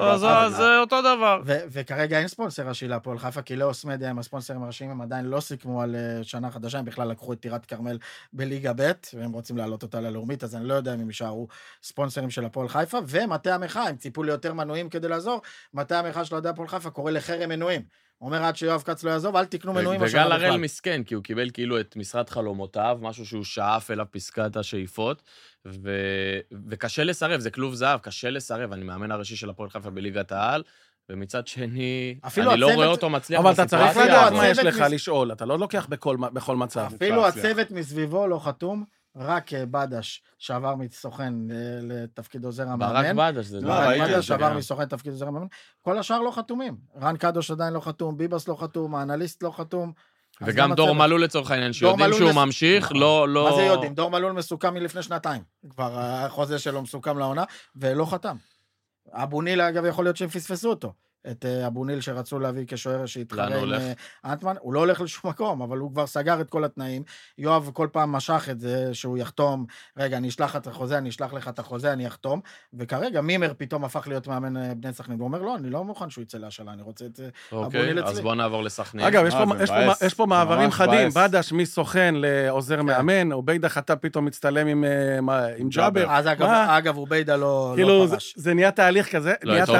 זה אותו דבר. וכרגע אין ספונסר ראשי להפועל חיפה, כי לאוס מדיה עם הספונסרים הראשיים, הם עדיין לא סיכמו על שנה חדשה, הם בכלל לקחו את טירת כרמל בליגה ב', והם רוצים להעלות אותה ללאומית, אז אני לא יודע אם הם יישארו ספונסרים של הפועל חיפה, ומטה המחאה, הם ציפו ליותר מנויים כדי לעזור, מטה המחאה של אוהדי הפועל חיפה קורא לחרם מנויים. אומר עד שיואב קץ לא יעזוב, אל תקנו מנויים השנה בכלל. וגל הראל מסכן, כי הוא קיבל כאילו את משרד חלומותיו, משהו שהוא שאף אליו פסקת השאיפות, ו... וקשה לסרב, זה כלוב זהב, קשה לסרב, אני מאמן הראשי של הפועל חיפה בליגת העל, ומצד שני, אני לא רואה אותו מצליח. אבל אתה צריך לדעת מה יש לך לשאול, אתה לא לוקח בכל מצב. אפילו הצוות מסביבו לא חתום, רק בדש שעבר מסוכן לתפקיד עוזר המאמן. ברק בדש, זה לא. ברק בדש שעבר מסוכן לתפקיד עוזר המאמן. כל השאר לא חתומים. רן קדוש עדיין לא חתום, ביבס לא חתום, האנליסט לא חתום. וגם דור מלול לצורך העניין, שיודעים שהוא ממשיך, לא... מה זה יודעים? דור מלול מסוכם מלפני שנתיים. כבר החוזה שלו מסוכם לעונה, ולא חתם. אבו ניל, אגב, יכול להיות שהם פספסו אותו. את אבו ניל שרצו להביא כשוער שהתחרה עם אנטמן, הוא לא הולך לשום מקום, אבל הוא כבר סגר את כל התנאים, יואב כל פעם משך את זה שהוא יחתום, רגע, אני אשלח את החוזה, אני אשלח לך את החוזה, אני אחתום, וכרגע מימר פתאום הפך להיות מאמן בני סכנין, הוא אומר, לא, אני לא מוכן שהוא יצא להשאלה, אני רוצה את אבו ניל אצלי. אז בוא נעבור לסכנין. אגב, יש פה מעברים חדים, בדש מסוכן לעוזר מאמן, עוביידה חטא פתאום מצטלם עם ג'אבר. אז אגב, עוביידה לא פרש. זה נהיה תהליך כזה,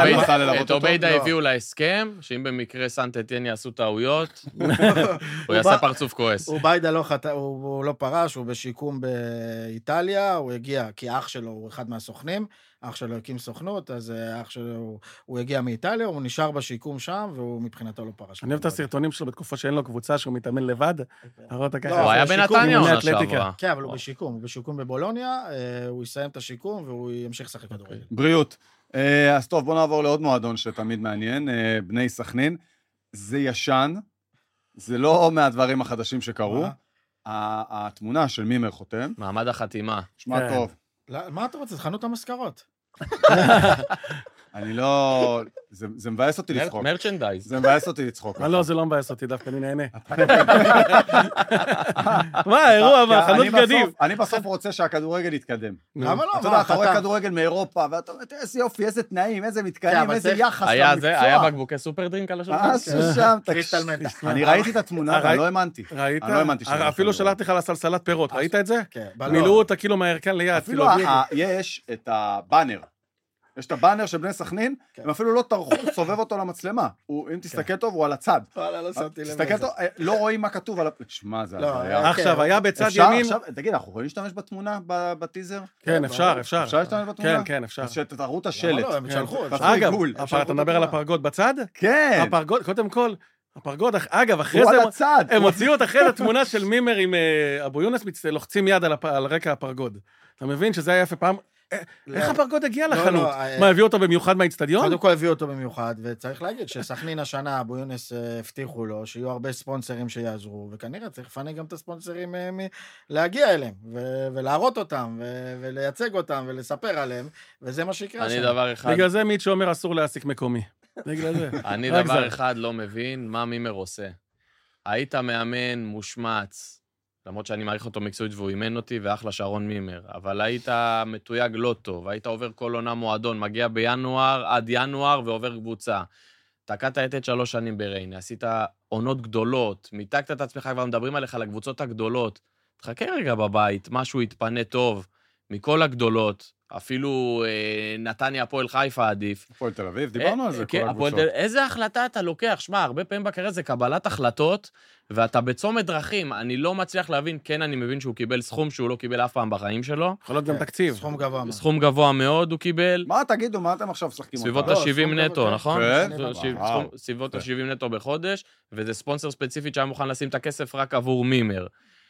את עוביידה הביאו להסכם, שאם במקרה סנט אתיין יעשו טעויות, הוא יעשה פרצוף כועס. עוביידה הוא לא פרש, הוא בשיקום באיטליה, הוא הגיע, כי אח שלו הוא אחד מהסוכנים, אח שלו הקים סוכנות, אז אח שלו, הוא הגיע מאיטליה, הוא נשאר בשיקום שם, והוא מבחינתו לא פרש. אני אוהב את הסרטונים שלו בתקופה שאין לו קבוצה, שהוא מתאמן לבד. הוא היה בנתניה עונה שעברה. כן, אבל הוא בשיקום, הוא בשיקום בבולוניה, הוא יסיים את השיקום, והוא ימשיך לשחק כדורגל. בריאות. אז טוב, בוא נעבור לעוד מועדון שתמיד מעניין, בני סכנין. זה ישן, זה לא מהדברים החדשים שקרו. התמונה של מימר חותם. מעמד החתימה. שמע טוב. מה אתה רוצה? חנות המזכרות. אני לא... זה מבאס אותי לצחוק. מרצ'נדייז. זה מבאס אותי לצחוק. לא, זה לא מבאס אותי, דווקא אני נהנה. מה, אירוע, מה, חנות בגדים. אני בסוף רוצה שהכדורגל יתקדם. למה לא? אתה יודע, אתה רואה כדורגל מאירופה, ואתה אומר, איזה יופי, איזה תנאים, איזה מתקנים, איזה יחס למקצוע. היה בקבוקי סופר דרינק על השולחן? משהו שם, אני ראיתי את התמונה, ואני לא האמנתי. ראית? אני לא האמנתי שם. אפילו שלחתי לך לסלסלת פירות, ראית את זה? כן. מילאו אותה כאילו מהערכן ליד. אפילו יש את הבאנר. יש את הבאנר של בני סכנין, הם אפילו לא טרחו לסובב אותו למצלמה. אם תסתכל טוב, הוא על הצד. תסתכל טוב, לא רואים מה כתוב על... שמע, זה... עכשיו, היה בצד ימין... תגיד, אנחנו יכולים להשתמש בתמונה, בטיזר? כן, אפשר, אפשר. אפשר להשתמש בתמונה? כן, כן, אפשר. שתראו את השלט. לא, הם שלחו. אגב, אתה מדבר על הפרגוד בצד? כן. הפרגוד, קודם כל, הפרגוד, אגב, אחרי זה... הוא על הצד. הם הוציאו את אחרי התמונה של מימר עם אבו יונס, לוחצים יד על רקע הפרגוד. אתה מבין שזה היה יפה פעם... איך הפרגוד הגיע לחנות? מה, הביאו אותו במיוחד מהאצטדיון? קודם כל הביאו אותו במיוחד, וצריך להגיד שסכנין השנה, אבו יונס הבטיחו לו, שיהיו הרבה ספונסרים שיעזרו, וכנראה צריך לפני גם את הספונסרים להגיע אליהם, ולהראות אותם, ולייצג אותם, ולספר עליהם, וזה מה שיקרה. אני דבר אחד... בגלל זה מיץ' שאומר אסור להעסיק מקומי. בגלל זה. אני דבר אחד לא מבין מה מימר עושה. היית מאמן מושמץ, למרות שאני מעריך אותו מקצועית והוא אימן אותי, ואחלה שרון מימר, אבל היית מתויג לא טוב, היית עובר כל עונה מועדון, מגיע בינואר עד ינואר ועובר קבוצה. תקעת את שלוש שנים בריינה, עשית עונות גדולות, מיתקת את עצמך, כבר מדברים עליך על הקבוצות הגדולות, תחכה רגע בבית, משהו יתפנה טוב, מכל הגדולות, אפילו אה, נתניה, הפועל חיפה עדיף. הפועל תל אביב, דיברנו על זה, כל הקבוצות. איזה החלטה אתה לוקח? שמע, הרבה פעמים בקריירה זה קבלת החלטות, ואתה בצומת דרכים, אני לא מצליח להבין, כן, אני מבין שהוא קיבל סכום שהוא לא קיבל אף פעם בחיים שלו. יכול להיות גם תקציב. סכום גבוה. סכום גבוה מאוד הוא קיבל. מה תגידו, מה אתם עכשיו שחקים? סביבות ה-שבעים נטו, נכון? כן. סביבות ה-שבעים נטו בחודש, וזה ספונסר ספציפית שהיה מוכן לשים את הכסף רק עבור מימר.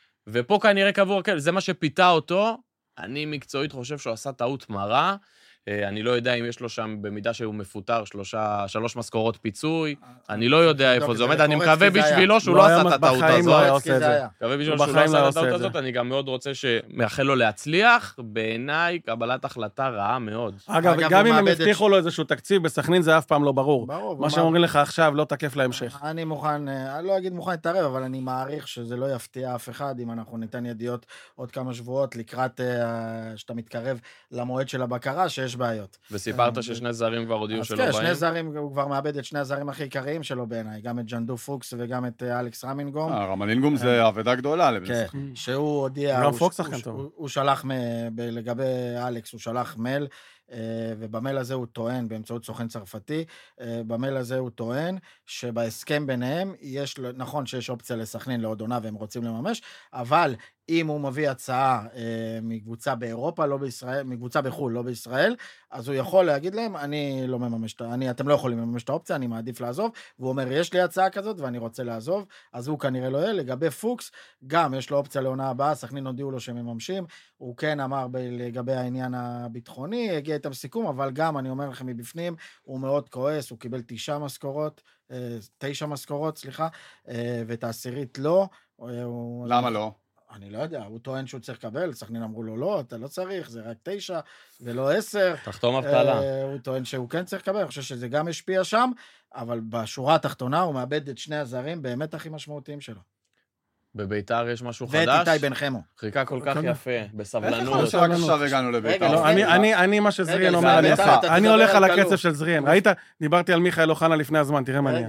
ופה כנראה קבור, זה מה שפיתה אותו, אני מקצועית חושב שהוא עשה טעות מרה, אני לא יודע אם יש לו שם במידה שהוא מפוטר שלושה, שלוש משכורות פיצוי, אני לא יודע איפה זה עומד, אני מקווה בשבילו שהוא לא עשה את הטעות הזאת. מקווה בשבילו שהוא לא עשה את הטעות הזאת, אני גם מאוד רוצה שמאחל לו להצליח, בעיניי קבלת החלטה רעה מאוד. אגב, גם אם הם הבטיחו לו איזשהו תקציב, בסכנין זה אף פעם לא ברור. מה שאומרים לך עכשיו לא תקף להמשך. אני מוכן, אני לא אגיד מוכן להתערב, אבל אני מעריך שזה לא יפתיע אף אחד, אם אנחנו ניתן ידיעות עוד כמה שבועות לקראת שאתה מתקרב למועד של הבקרה, שיש בעיות. וסיפרת ששני זרים כבר הודיעו שלא באים? שני זרים, הוא כבר מאבד את שני הזרים הכי עיקריים שלו בעיניי, גם את ג'נדו פוקס וגם את אלכס רמינגום. רמינגום זה עבודה גדולה. כן, שהוא הודיע, גם פוקס שחקן טוב. הוא שלח, לגבי אלכס, הוא שלח מייל, ובמייל הזה הוא טוען, באמצעות סוכן צרפתי, במייל הזה הוא טוען שבהסכם ביניהם, יש, נכון שיש אופציה לסכנין לעוד עונה והם רוצים לממש, אבל אם הוא מביא הצעה מקבוצה באירופה, לא בישראל, מקבוצה בחול, לא בישראל, אז הוא יכול להגיד להם, אני לא מממש, אני, אתם לא יכולים לממש את האופציה, אני מעדיף לעזוב, והוא אומר, יש לי הצעה כזאת ואני רוצה לעזוב, אז הוא כנראה לא יהיה. לגבי פוקס, גם יש לו אופציה לעונה הבאה, סכנין הודיעו לו שהם מממשים, הוא כן אמר לגבי העניין הביטחוני, הגיע איתם סיכום, אבל גם, אני אומר לכם מבפנים, הוא מאוד כועס, הוא קיבל תשע משכורות, תשע משכורות, סליחה, ואת העשירית לא. למה לא? אני לא יודע, הוא טוען שהוא צריך לקבל, סכנין אמרו לו לא, אתה לא צריך, זה רק תשע ולא עשר. תחתום אבטלה. הוא טוען שהוא כן צריך לקבל, אני חושב שזה גם השפיע שם, אבל בשורה התחתונה הוא מאבד את שני הזרים באמת הכי משמעותיים שלו. בביתר יש משהו חדש? ואת איתי בן חמו. חיכה כל כך יפה, בסבלנות. איך רק עכשיו הגענו לביתר? אני מה שזריאן אומר, אני הולך על הקצב של זריאן. ראית? דיברתי על מיכאל אוחנה לפני הזמן, תראה מה נהיה.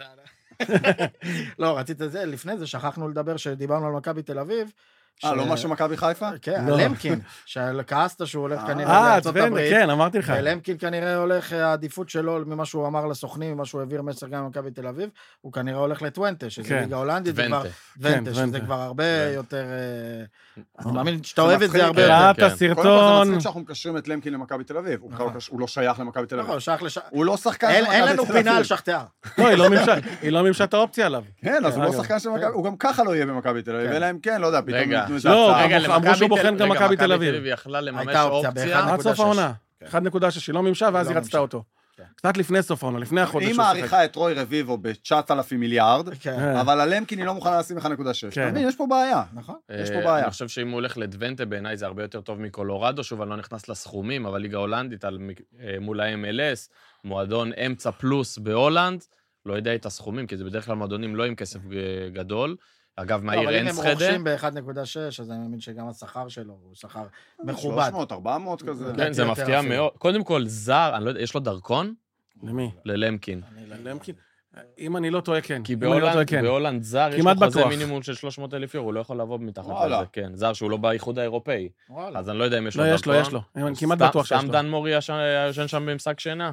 לא, רצית את זה, לפני זה שכחנו לדבר שדיברנו על מכבי תל אביב. אה, לא משהו מכבי חיפה? כן, למקין, שכעסת שהוא הולך כנראה לארצות הברית. כן, אמרתי לך. למקין כנראה הולך, העדיפות שלו, ממה שהוא אמר לסוכנים, ממה שהוא העביר מסר גם במכבי תל אביב, הוא כנראה הולך לטוונטה, שזה ליגה הולנדית, טוונטה, שזה כבר הרבה יותר... אני מאמין שאתה אוהב את זה הרבה יותר. ראת הסרטון. קודם כל זה מצחיק שאנחנו מקשרים את למקין למכבי תל אביב, הוא לא שייך למכבי תל אביב. הוא לא שחקן של מכבי תל אביב. אין לנו פינה על שכתר. לא, היא לא מימשה את האופציה עליו. כן, אז הוא לא שחקן של מכבי, הוא גם ככה לא יהיה במכבי תל אביב, אלא אם כן, לא יודע, פתאום ניתנו איזה לא, הצעה. אמרו שהוא בוחן גם מכבי תל אביב. יכלה לממש אופציה. עד סוף העונה. אחת נקודה שש, היא לא מימשה, ואז היא רצתה אותו. קצת לפני סוף העונה, לפני החודש. היא מעריכה את רוי רביבו ב-תשעת אלפים מיליארד, אבל על למקין היא לא מוכנה לשים אחת נקודה שש. אתה מבין, יש פה בעיה, נכון? יש פה בעיה. אני חושב שאם הוא הולך לדוונטה, בעיניי זה הרבה יותר טוב מקולורדו, שוב, אני לא נכנס לסכומים, אבל ליגה הולנדית מול ה-אם אל אס, מועדון אמצע פלוס בהולנד, לא יודע את הסכומים, כי זה בדרך כלל מועדונים לא עם כסף גדול. אגב, מהעיר אין סחדה. אבל אם הם רוכשים ב-אחת נקודה שש, אז אני מאמין שגם השכר שלו הוא שכר מכובד. שלוש מאות, ארבע מאות כזה. כן, זה מפתיע מאוד. קודם כל, זר, אני לא יודע, יש לו דרכון? למי? ללמקין. ללמקין? אם אני לא טועה, כן. כי בהולנד זר יש לו חוזה מינימום של שלוש מאות אלף יורו, הוא לא יכול לעבוד מתחת לזה, כן. זר שהוא לא באיחוד האירופאי. אז אני לא יודע אם יש לו דרכון. לא, יש לו, יש לו. כמעט בטוח שיש לו. סתם דן מורי ישן שם במשחק שינה.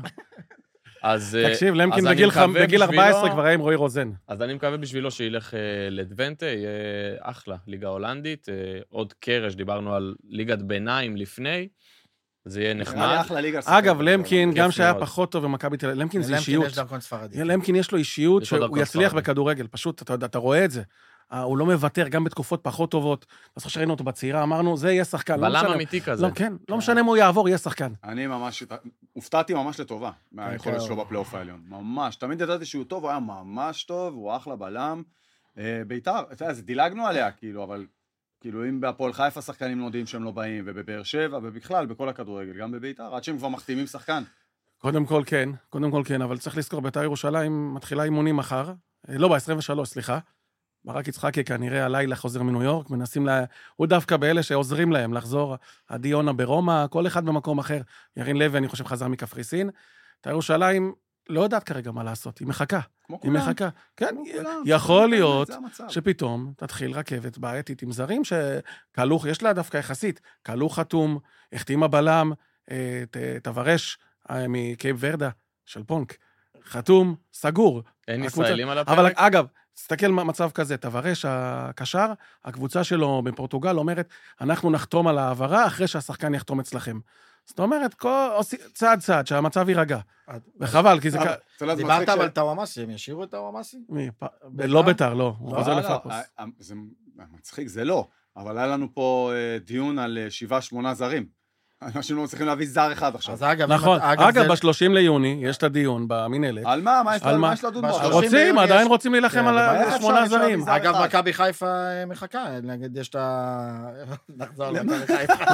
תקשיב, למקין בגיל ארבע עשרה כבר היה עם רועי רוזן. אז אני מקווה בשבילו שילך לדוונטה, יהיה אחלה, ליגה הולנדית, עוד קרש, דיברנו על ליגת ביניים לפני, זה יהיה נחמד. אגב, למקין, גם שהיה פחות טוב במכבי תל אביב, למקין זה אישיות. למקין יש דרכון ספרדי. למקין יש לו אישיות שהוא יצליח בכדורגל, פשוט, אתה יודע, אתה רואה את זה. הוא לא מוותר, גם בתקופות פחות טובות. אז שראינו אותו בצעירה, אמרנו, זה יהיה שחקן. בלם אמיתי כזה. כן, לא משנה אם הוא יעבור, יהיה שחקן. אני ממש, הופתעתי ממש לטובה, מהיכולת שלו בפלייאוף העליון. ממש, תמיד ידעתי שהוא טוב, הוא היה ממש טוב, הוא אחלה בלם. ביתר, אתה יודע, דילגנו עליה, כאילו, אבל, כאילו, אם בהפועל חיפה שחקנים נודים שהם לא באים, ובבאר שבע, ובכלל, בכל הכדורגל, גם בביתר, עד שהם כבר מחתימים שחקן. קודם כל כן, קודם כל כן, אבל צריך לזכור, ביתר ירושלים מתחילה אימונים מחר, לא, ב-עשרים ושלוש, סליחה. ברק יצחקי כנראה הלילה חוזר מניו יורק, מנסים לה... הוא דווקא באלה שעוזרים להם לחזור, עדי יונה ברומא, כל אחד במקום אחר. ירין לוי, אני חושב, חזר מקפריסין. את ירושלים לא יודעת כרגע מה לעשות, היא מחכה. כמו היא כולם. מחכה. כן, כמו כולם. יכול זה להיות זה המצב. שפתאום תתחיל רכבת בעייתית עם זרים, שקלוך, יש לה דווקא יחסית, קלוך חתום, החתימה בלם, תברש מקייב ורדה של פונק, חתום, סגור. אין ישראלים על הפרק? אבל אגב, תסתכל מצב כזה, תברש הקשר, הקבוצה שלו בפורטוגל אומרת, אנחנו נחתום על העברה אחרי שהשחקן יחתום אצלכם. זאת אומרת, צעד צעד, שהמצב יירגע. וחבל, כי זה... דיברת אבל טוואמאסי, הם ישירו את טוואמאסי? לא ביתר, לא. הוא חוזר לפאפוס. זה מצחיק, זה לא. אבל היה לנו פה דיון על שבעה, שמונה זרים. אנשים לא צריכים להביא זר אחד עכשיו. נכון. אגב, ב-שלושים ליוני יש את הדיון במנהלת. על מה? מה יש לדון בו? רוצים, עדיין רוצים להילחם על שמונה זרים. אגב, מכבי חיפה מחכה, נגיד, יש את ה... נחזור למכבי חיפה.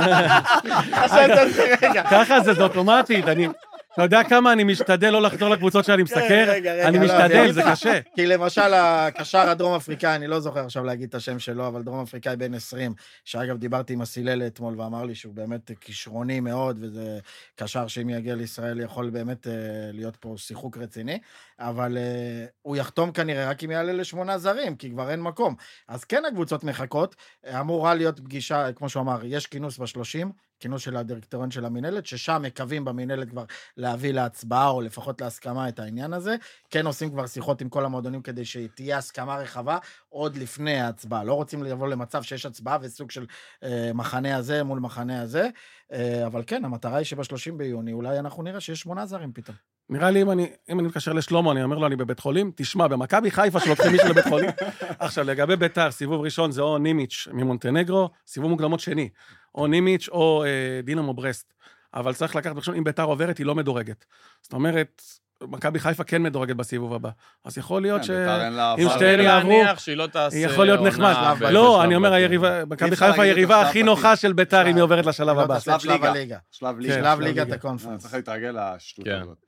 ככה זה אוטומטית, אני... אתה יודע כמה אני משתדל לא לחזור לקבוצות שאני מסקר? אני משתדל, זה קשה. כי למשל, הקשר הדרום אפריקאי, אני לא זוכר עכשיו להגיד את השם שלו, אבל דרום אפריקאי בן עשרים, שאגב דיברתי עם הסילל אתמול ואמר לי שהוא באמת כישרוני מאוד, וזה קשר שאם יגיע לישראל יכול באמת להיות פה שיחוק רציני, אבל הוא יחתום כנראה רק אם יעלה לשמונה זרים, כי כבר אין מקום. אז כן הקבוצות מחכות, אמורה להיות פגישה, כמו שהוא אמר, יש כינוס בשלושים, כינוס של הדירקטוריון של המנהלת, ששם מקווים במנהלת כבר להביא להצבעה, או לפחות להסכמה את העניין הזה. כן עושים כבר שיחות עם כל המועדונים, כדי שתהיה הסכמה רחבה, עוד לפני ההצבעה. לא רוצים לבוא למצב שיש הצבעה, וסוג של אה, מחנה הזה מול מחנה הזה. אה, אבל כן, המטרה היא שבשלושים ביוני, אולי אנחנו נראה שיש שמונה זרים פתאום. נראה לי, אם אני, אם אני מתקשר לשלומו, אני אומר לו, אני בבית חולים, תשמע, במכבי חיפה שלוקחים מישהו לבית חולים. עכשיו, לגבי ביתר, סיבוב ראשון זה או נימיץ' ממונטנגרו, סיבוב מוקדמות שני. או נימיץ' או אה, דינמו ברסט. אבל צריך לקחת בחשבון, אם ביתר עוברת, היא לא מדורגת. זאת אומרת, מכבי חיפה כן מדורגת בסיבוב הבא. אז יכול להיות ש... אם שתיהן יעברו, יכול להיות נחמד. לא, אני אומר, מכבי חיפה היריבה הכי נוחה של ביתר, אם היא עוברת לשלב הבא. שלב ליגה. שלב ליגת הקונפרנס. צריך להתרגל לשטות הזאת.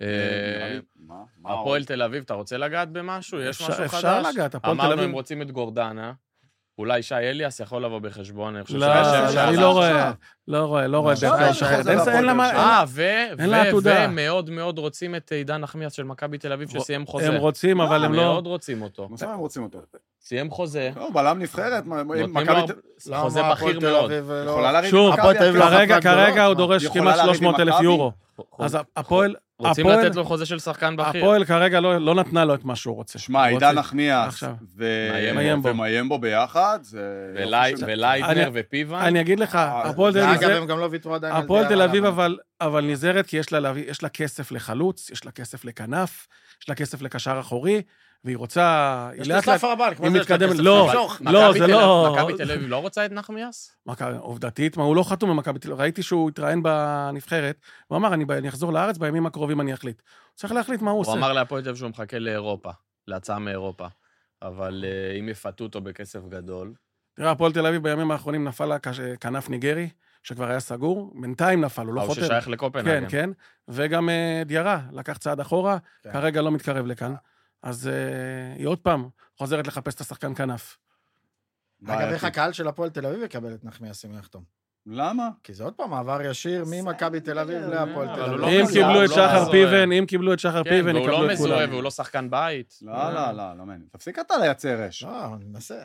הפועל תל אביב, אתה רוצה לגעת במשהו? יש משהו חדש? אפשר לגעת, הפועל תל אביב. אמרנו, הם רוצים את גורדנה. אולי שי אליאס יכול לבוא בחשבון, אני חושב לא, אני לא רואה, לא רואה, לא רואה ביתר שי. אין לה מה... אה, ומאוד מאוד רוצים את עידן נחמיאס של מכבי תל אביב, שסיים חוזה. הם רוצים, אבל הם לא... מאוד רוצים אותו. מה הם רוצים אותו? סיים חוזה. לא, בלם נבחרת. חוזה בכיר מאוד. שוב, כרגע הוא דורש כמעט שלוש מאות אלף יורו. אז הפועל... רוצים לתת לו חוזה של שחקן בכיר. הפועל כרגע לא נתנה לו את מה שהוא רוצה. שמע, עידן נחמיאס ומיימבו ביחד. ולייטנר ופיבן. אני אגיד לך, הפועל תל אביב... אגב, הם גם לא ויתרו עדיין. הפועל תל אביב אבל נזהרת, כי יש לה כסף לחלוץ, יש לה כסף לכנף, יש לה כסף לקשר אחורי, והיא רוצה... יש לה סף הרבה, כמו זה יש לה כסף לא, לא, זה לא... מכבי תל אביב לא רוצה את נחמיאס? עובדתית, מה הוא לא חתום במכבי תל אביב. ראיתי שהוא התראיין בנבחרת, הוא אמר, אני אני אחזור לארץ, בימים הקרובים אני אחליט. צריך להחליט מה הוא עושה. הוא אמר להפועל תל אביב שהוא מחכה לאירופה, להצעה מאירופה. אבל אם יפתו אותו בכסף גדול... תראה, הפועל תל אביב בימים האחרונים נפל לה כנף ניגרי, שכבר היה סגור, בינתיים נפל, הוא לא חותם. הוא ששייך לקופנהגן. כן, כן, וגם דיארה, לקח צעד אחורה, כרגע לא מתקרב לכאן. אז היא עוד פעם חוזרת לחפש את השחקן כנף. אגב, איך הקהל של הפועל תל אביב יקבל את נחמיאס אם יחתום? למה? כי זה עוד פעם מעבר ישיר ממכבי תל אביב להפועל תל אביב. אם קיבלו את שחר פיבן, אם קיבלו את שחר פיבן, יקבלו את כולם. והוא לא מזוהה והוא לא שחקן בית. לא, לא, לא, לא מעניין. תפסיק אתה לייצר אש. לא, אני מנסה.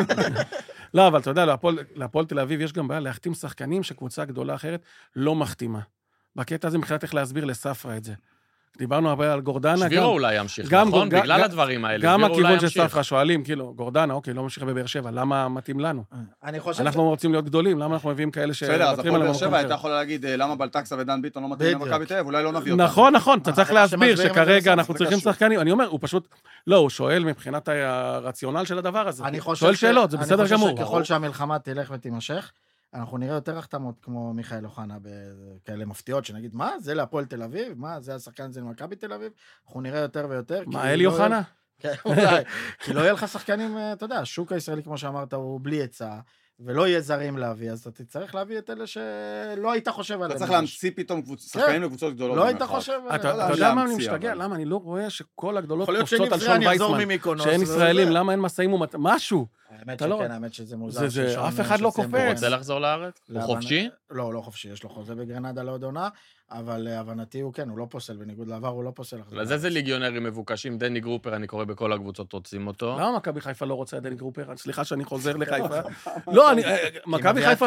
לא, אבל אתה יודע, להפועל תל אביב יש גם בעיה להחתים שחקנים שקבוצה גדולה אחרת לא מחתימה. בקטע הזה מבחינת איך להסביר לספרה את זה. דיברנו הרבה על גורדנה. שבירו אולי ימשיך, נכון? בגלל הדברים האלה. גם הכיוון של ספרה שואלים, כאילו, גורדנה, אוקיי, לא ממשיך בבאר שבע, למה מתאים לנו? אנחנו רוצים להיות גדולים, למה אנחנו מביאים כאלה בסדר, אז הפועל באר שבע הייתה יכולה להגיד, למה בלטקסה ודן ביטון לא מתאים למכבי תל אביב, אולי לא נביא אותם. נכון, נכון, אתה צריך להסביר שכרגע אנחנו צריכים שחקנים. אני אומר, הוא פשוט, לא, הוא שואל מבחינת הרציונל של הדבר הזה. שואל שאלות, זה בסדר גמור. אני חושב שככל שהמלחמה תלך ותימשך, אנחנו נראה יותר החתמות כמו מיכאל אוחנה כאלה מפתיעות, שנגיד, מה, זה להפועל תל אביב? מה, זה השחקן, זה למכבי תל אביב? אנחנו נראה יותר ויותר. מה, אלי אוחנה? כן, אולי. כי לא יהיה לך שחקנים, אתה יודע, השוק הישראלי, כמו שאמרת, הוא בלי עצה, ולא יהיה זרים להביא, אז אתה צריך להביא את אלה שלא היית חושב עליהם. אתה צריך להמציא פתאום שחקנים לקבוצות גדולות. לא היית חושב עליהם. אתה יודע מה אני משתגע? למה אני לא רואה שכל הגדולות קופצות על שון וייסמן, שאין ישראלים, למה אין מסעים ומתאים, משהו. האמת שכן, האמת שזה מוזר. אף אחד לא קופץ. הוא רוצה לחזור לארץ? הוא חופשי? לא, הוא לא חופשי, יש לו חוזה בגרנדה לעוד עונה, אבל להבנתי הוא כן, הוא לא פוסל, בניגוד לעבר הוא לא פוסל לחזור. אז איזה ליגיונרים מבוקשים, דני גרופר, אני קורא בכל הקבוצות, רוצים אותו. למה מכבי חיפה לא רוצה דני גרופר? סליחה שאני חוזר לחיפה. לא, אני, מכבי חיפה...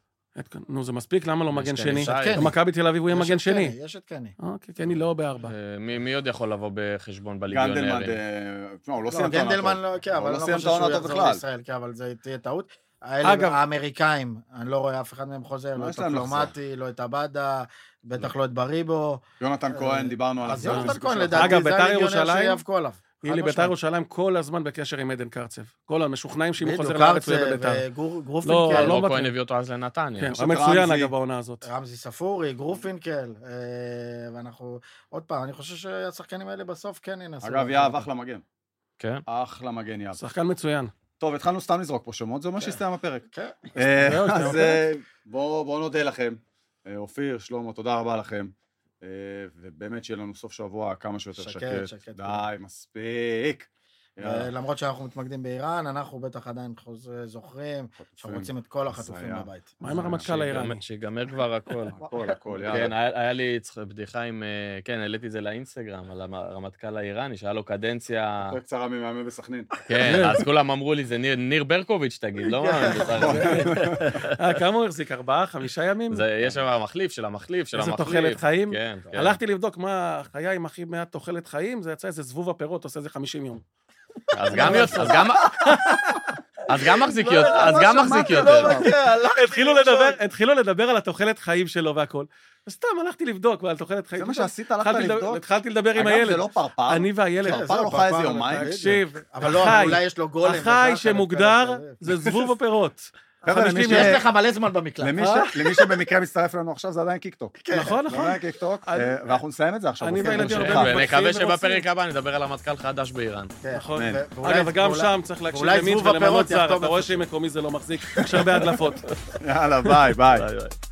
נו, זה מספיק, למה לא מגן שני? מכבי תל אביב הוא יהיה מגן שני. יש את קני. אוקיי, קני לא בארבע. מי עוד יכול לבוא בחשבון בליגיונרים? גנדלמן, הוא לא סיים את העונה. גנדלמן לא, כן, אבל לא חושב שהוא יחזור לישראל, כן, אבל זה תהיה טעות. האמריקאים, אני לא רואה אף אחד מהם חוזר, לא את הקלומטי, לא את הבאדה, בטח לא את בריבו. יונתן כהן, דיברנו עליו. אז יונתן כהן, לדעתי, זה הליגיונר שיאבקו עליו. היא לביתר ירושלים כל הזמן בקשר עם עדן קרצב. כל המשוכנעים שאם הוא חוזר לארץ הוא יהיה בביתר. גרופינקל. לא, כהן הביא אותו אז לנתניה. כן, המצוין אגב בעונה הזאת. רמזי ספורי, גרופינקל, ואנחנו, עוד פעם, אני חושב שהשחקנים האלה בסוף כן ינסו. אגב, יאהב אחלה מגן. כן. אחלה מגן יאהב. שחקן מצוין. טוב, התחלנו סתם לזרוק פה שמות, זה אומר שהסתיים הפרק. כן. אז בואו נודה לכם. אופיר, שלמה, תודה רבה לכם. ובאמת שיהיה לנו סוף שבוע כמה שיותר שקט. די, מספיק. למרות שאנחנו מתמקדים באיראן, אנחנו בטח עדיין זוכרים, שאנחנו רוצים את כל החטופים בבית. מה עם הרמטכ"ל האיראני? שיגמר כבר הכל. הכל, הכל, יאללה. כן, היה לי בדיחה עם, כן, העליתי את זה לאינסטגרם, על הרמטכ"ל האיראני, שהיה לו קדנציה... יותר קצרה ממאמן בסכנין. כן, אז כולם אמרו לי, זה ניר ברקוביץ', תגיד, לא מה? כמה הוא החזיק? ארבעה, חמישה ימים? יש שם המחליף של המחליף של המחליף. איזה תוחלת חיים? כן. הלכתי לבדוק מה החיה עם הכי מעט תוחלת חיים, זה יצא איזה זבוב הפירות, עושה איזה חמישים יום. אז גם יוצא, אז גם... אז גם מחזיק יותר, אז גם מחזיק יותר. התחילו לדבר על התוחלת חיים שלו והכל. סתם הלכתי לבדוק על תוחלת חיים. זה מה שעשית, הלכת לבדוק? התחלתי לדבר עם הילד. אגב, זה לא פרפר. אני והילד. פרפר לא חי איזה יומיים. תקשיב, אבל לא, אולי יש לו גולם. החי שמוגדר זה זבוב הפירות. יש לך מלא זמן במקלט. למי שבמקרה מצטרף לנו עכשיו, זה עדיין קיקטוק. נכון, נכון. עדיין קיקטוק, ואנחנו נסיים את זה עכשיו. אני וילדים ונקווה שבפרק הבא נדבר על המטכ"ל חדש באיראן. נכון. אגב, גם שם צריך להקשיב למית ולמנות זר. אתה רואה שאם מקומי זה לא מחזיק, יש הרבה הדלפות. יאללה, ביי, ביי.